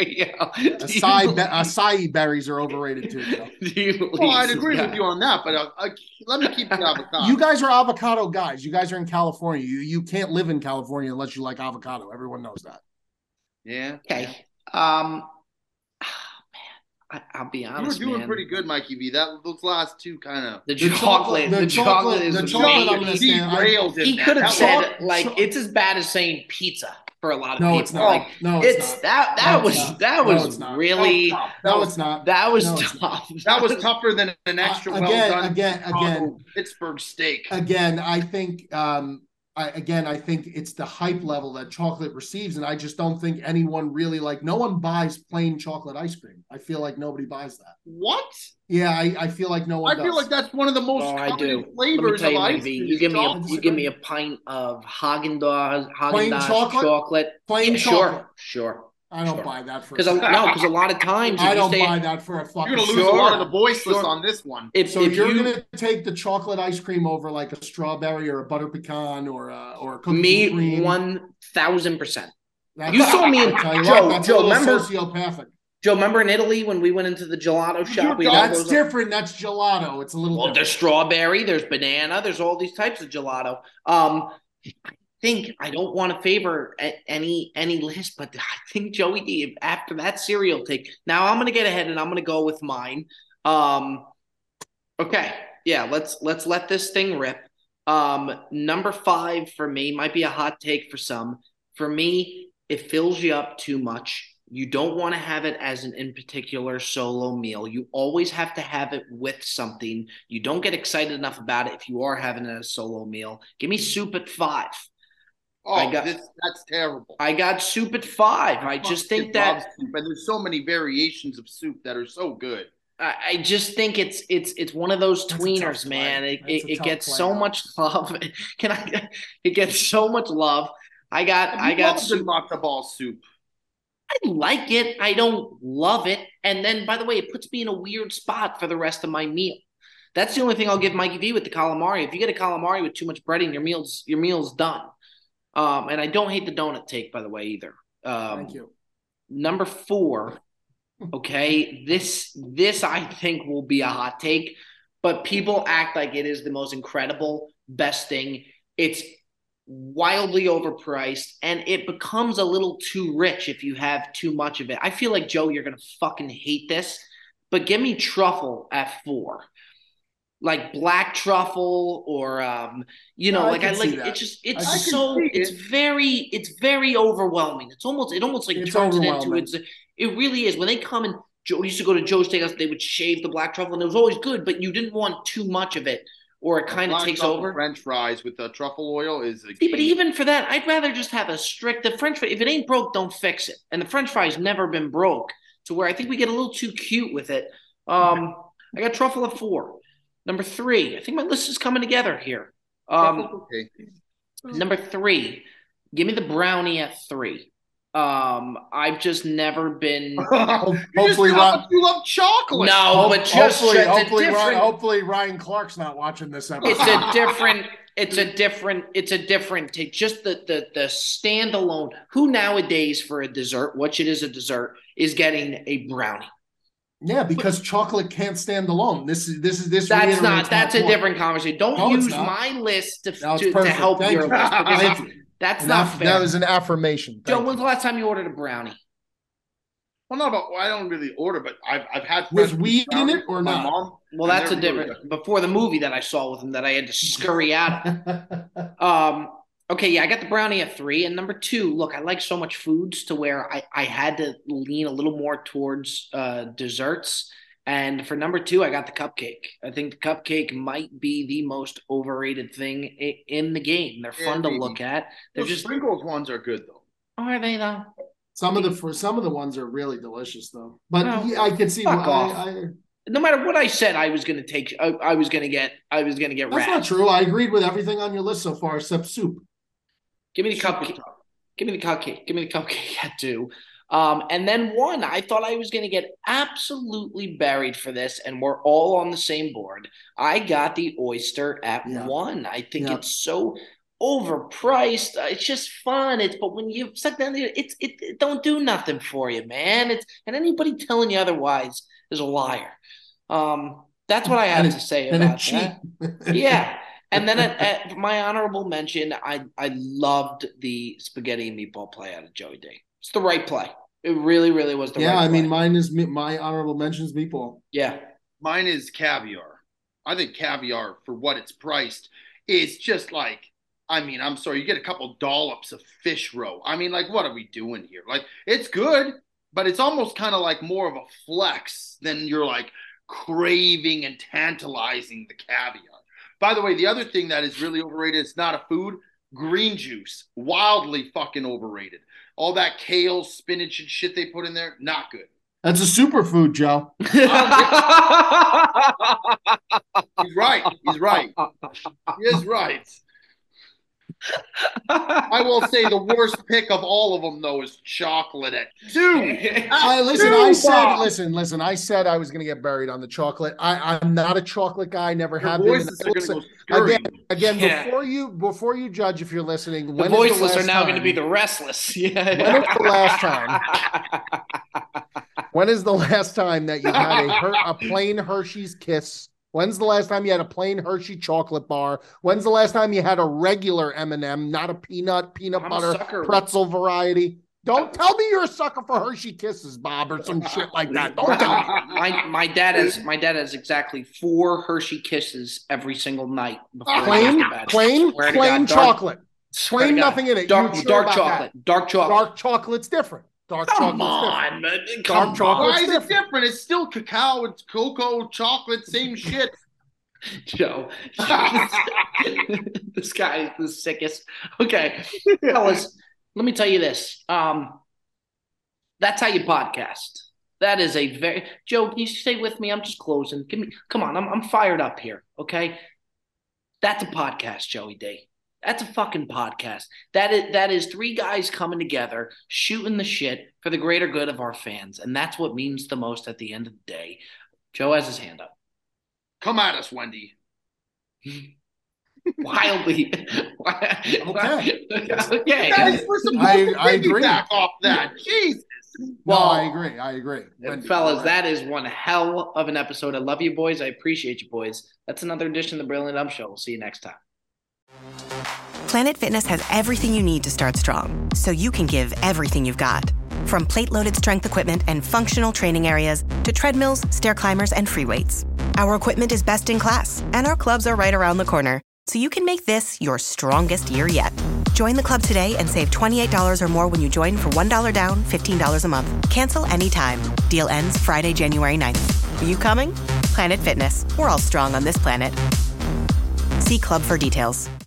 Speaker 4: Acai berries are overrated too.
Speaker 5: Well, I'd agree with you on that, but let me keep the avocado.
Speaker 4: You guys are avocado guys. You guys are in California. You can't live in California unless you like avocado. Everyone knows that.
Speaker 5: Yeah.
Speaker 3: Okay. Man, I'll be
Speaker 5: You were
Speaker 3: honest,
Speaker 5: doing
Speaker 3: man.
Speaker 5: pretty good, Mikey V. Those last two kind of
Speaker 3: The chocolate is
Speaker 4: I'm gonna stand.
Speaker 3: He could have said it's as bad as saying pizza for a lot of people.
Speaker 4: It's not.
Speaker 3: Like,
Speaker 4: no,
Speaker 3: it's
Speaker 4: not.
Speaker 3: That was really
Speaker 4: no, it's not.
Speaker 3: That was tough.
Speaker 5: That was tougher than an extra
Speaker 4: again
Speaker 5: Pittsburgh steak.
Speaker 4: Again, I think I think it's the hype level that chocolate receives, and I just don't think anyone really no one buys plain chocolate ice cream. I feel like nobody buys that.
Speaker 5: What?
Speaker 4: Yeah, I feel like no one does.
Speaker 5: I feel like that's one of the most common flavors of ice cream.
Speaker 3: You give me a pint of Haagen-Dazs chocolate.
Speaker 4: Plain chocolate.
Speaker 3: Sure.
Speaker 4: I don't buy that for
Speaker 3: because a lot of times
Speaker 4: I don't buy that for a fucking.
Speaker 5: You're gonna lose a lot of the voiceless on this one.
Speaker 4: If you're gonna take the chocolate ice cream over like a strawberry or a butter pecan or a cookie cream,
Speaker 3: 1,000%. You saw me in Joe. Remember sociopathic. Joe, remember in Italy when we went into the gelato shop?
Speaker 4: That's different. That's gelato. It's a little.
Speaker 3: Well, there's strawberry. There's banana. There's all these types of gelato. I don't want to favor any list, but I think Joey D, after that cereal take. Now I'm going to get ahead and I'm going to go with mine. Okay. Yeah, let's let this thing rip. Number 5 for me might be a hot take for some. For me, it fills you up too much. You don't want to have it as an in particular solo meal. You always have to have it with something. You don't get excited enough about it if you are having it as a solo meal. Give me soup at 5.
Speaker 5: Oh, that's terrible.
Speaker 3: I got soup at 5. I just think that
Speaker 5: soup, and there's so many variations of soup that are so good.
Speaker 3: I just think it's one of those tweeners, man. It gets so much love. It gets so much love. I got
Speaker 5: soup. Matzo ball soup.
Speaker 3: I like it. I don't love it. And then, by the way, it puts me in a weird spot for the rest of my meal. That's the only thing I'll give Mikey V with the calamari. If you get a calamari with too much breading, your meal's done. And I don't hate the donut take, by the way, either.
Speaker 4: Thank you.
Speaker 3: Number 4, okay, this I think will be a hot take, but people act like it is the most incredible, best thing. It's wildly overpriced, and it becomes a little too rich if you have too much of it. I feel like, Joe, you're going to fucking hate this, but give me truffle at 4. Like black truffle or it's very overwhelming. It almost turns it into it really is. When they come and Joe used to go to Joe's Steakhouse, they would shave the black truffle and it was always good, but you didn't want too much of it or it kind of takes over.
Speaker 5: French fries with the truffle oil is a
Speaker 3: but even for that, I'd rather just have the French fry. If it ain't broke, don't fix it. And the French fry's never been broke to where I think we get a little too cute with it. I got truffle at 4. Number 3, I think my list is coming together here. Number 3, give me the brownie at 3. I've just never been.
Speaker 5: Hopefully, you love chocolate.
Speaker 3: No, but
Speaker 4: hopefully Ryan Clark's not watching this episode.
Speaker 3: It's a different take. Just the standalone. Who nowadays for a dessert, which it is a dessert, is getting a brownie?
Speaker 4: Yeah, because chocolate can't stand alone. This.
Speaker 3: That's a different conversation. Don't use my list to help your list. That's not fair.
Speaker 4: That was an affirmation.
Speaker 3: Joe, when's the last time you ordered a brownie?
Speaker 5: Well, no, but I don't really order, but I've had.
Speaker 4: Was weed in it or not?
Speaker 5: Mom,
Speaker 3: well, that's a different. Before the movie that I saw with him, that I had to scurry out of. Okay, yeah, I got the brownie at 3. And number 2, look, I like so much foods to where I had to lean a little more towards desserts. And for number 2, I got the cupcake. I think the cupcake might be the most overrated thing in the game. They're fun to look at. They're
Speaker 5: just sprinkles ones are good though.
Speaker 3: Are they though?
Speaker 4: Some of the ones are really delicious though. But I can see why.
Speaker 3: No matter what I said, I was going to take. I was going to get.
Speaker 4: That's not true. I agreed with everything on your list so far except soup.
Speaker 3: Give me the cupcake. Give me the cupcake. Give me the cupcake at 2. And then 1, I thought I was going to get absolutely buried for this, and we're all on the same board. I got the oyster at 1. I think it's so overpriced. It's just fun. But when you suck down there, it don't do nothing for you, man. And anybody telling you otherwise is a liar. That's what I have to say about that. Yeah. And then at my honorable mention, I loved the spaghetti and meatball play out of Joey D. It's the right play. It really, really was the right
Speaker 4: I
Speaker 3: play.
Speaker 4: mean, mine is my honorable mentions meatball.
Speaker 3: Yeah.
Speaker 5: Mine is caviar. I think caviar, for what it's priced, is just like, I mean, I'm sorry, you get a couple dollops of fish roe. I mean, like, what are we doing here? Like, it's good, but it's almost kind of like more of a flex than you're like craving and tantalizing the caviar. By the way, the other thing that is really overrated, it's not a food, green juice. Wildly fucking overrated. All that kale, spinach, and shit they put in there, not good.
Speaker 4: That's a superfood, Joe.
Speaker 5: He's right. He's right. He is right. I will say the worst pick of all of them, though, is chocolate at 2.
Speaker 4: Listen, I said I was going to get buried on the chocolate. I'm not a chocolate guy. Never have been. Again, before you judge if you're listening,
Speaker 3: the voiceless are now going to be the restless. Yeah.
Speaker 4: When is the last time? When is the last time that you had a plain Hershey's Kiss? When's the last time you had a plain Hershey chocolate bar? When's the last time you had a regular M&M, not a peanut butter pretzel variety? Don't tell me you're a sucker for Hershey Kisses, Bob, or some shit like that. Don't tell me.
Speaker 3: My dad has exactly 4 Hershey Kisses every single night.
Speaker 4: Plain chocolate. Plain nothing in it.
Speaker 3: Dark chocolate.
Speaker 4: Dark chocolate's different. Dark chocolate.
Speaker 5: Why is it different? It's still cacao. It's cocoa, chocolate, same shit.
Speaker 3: Joe, this guy is the sickest. Okay, fellas, let me tell you this. That's how you podcast. That is a very Joe. Can you stay with me? I'm just closing. Come on. I'm fired up here. Okay, that's a podcast, Joey D. That's a fucking podcast. That is 3 guys coming together, shooting the shit for the greater good of our fans. And that's what means the most at the end of the day. Joe has his hand up.
Speaker 5: Come at us, Wendy.
Speaker 3: Wildly.
Speaker 4: Okay.
Speaker 3: Okay.
Speaker 4: I agree.
Speaker 5: Back off that. Jesus.
Speaker 4: Well, I agree.
Speaker 3: Fellas, that is one hell of an episode. I love you, boys. I appreciate you, boys. That's another edition of the Brilliant Dumb Show. We'll see you next time.
Speaker 8: Planet Fitness has everything you need to start strong, so you can give everything you've got. From plate-loaded strength equipment and functional training areas to treadmills, stair climbers, and free weights. Our equipment is best in class, and our clubs are right around the corner, so you can make this your strongest year yet. Join the club today and save $28 or more when you join for $1 down, $15 a month. Cancel anytime. Deal ends Friday, January 9th. Are you coming? Planet Fitness. We're all strong on this planet. See club for details.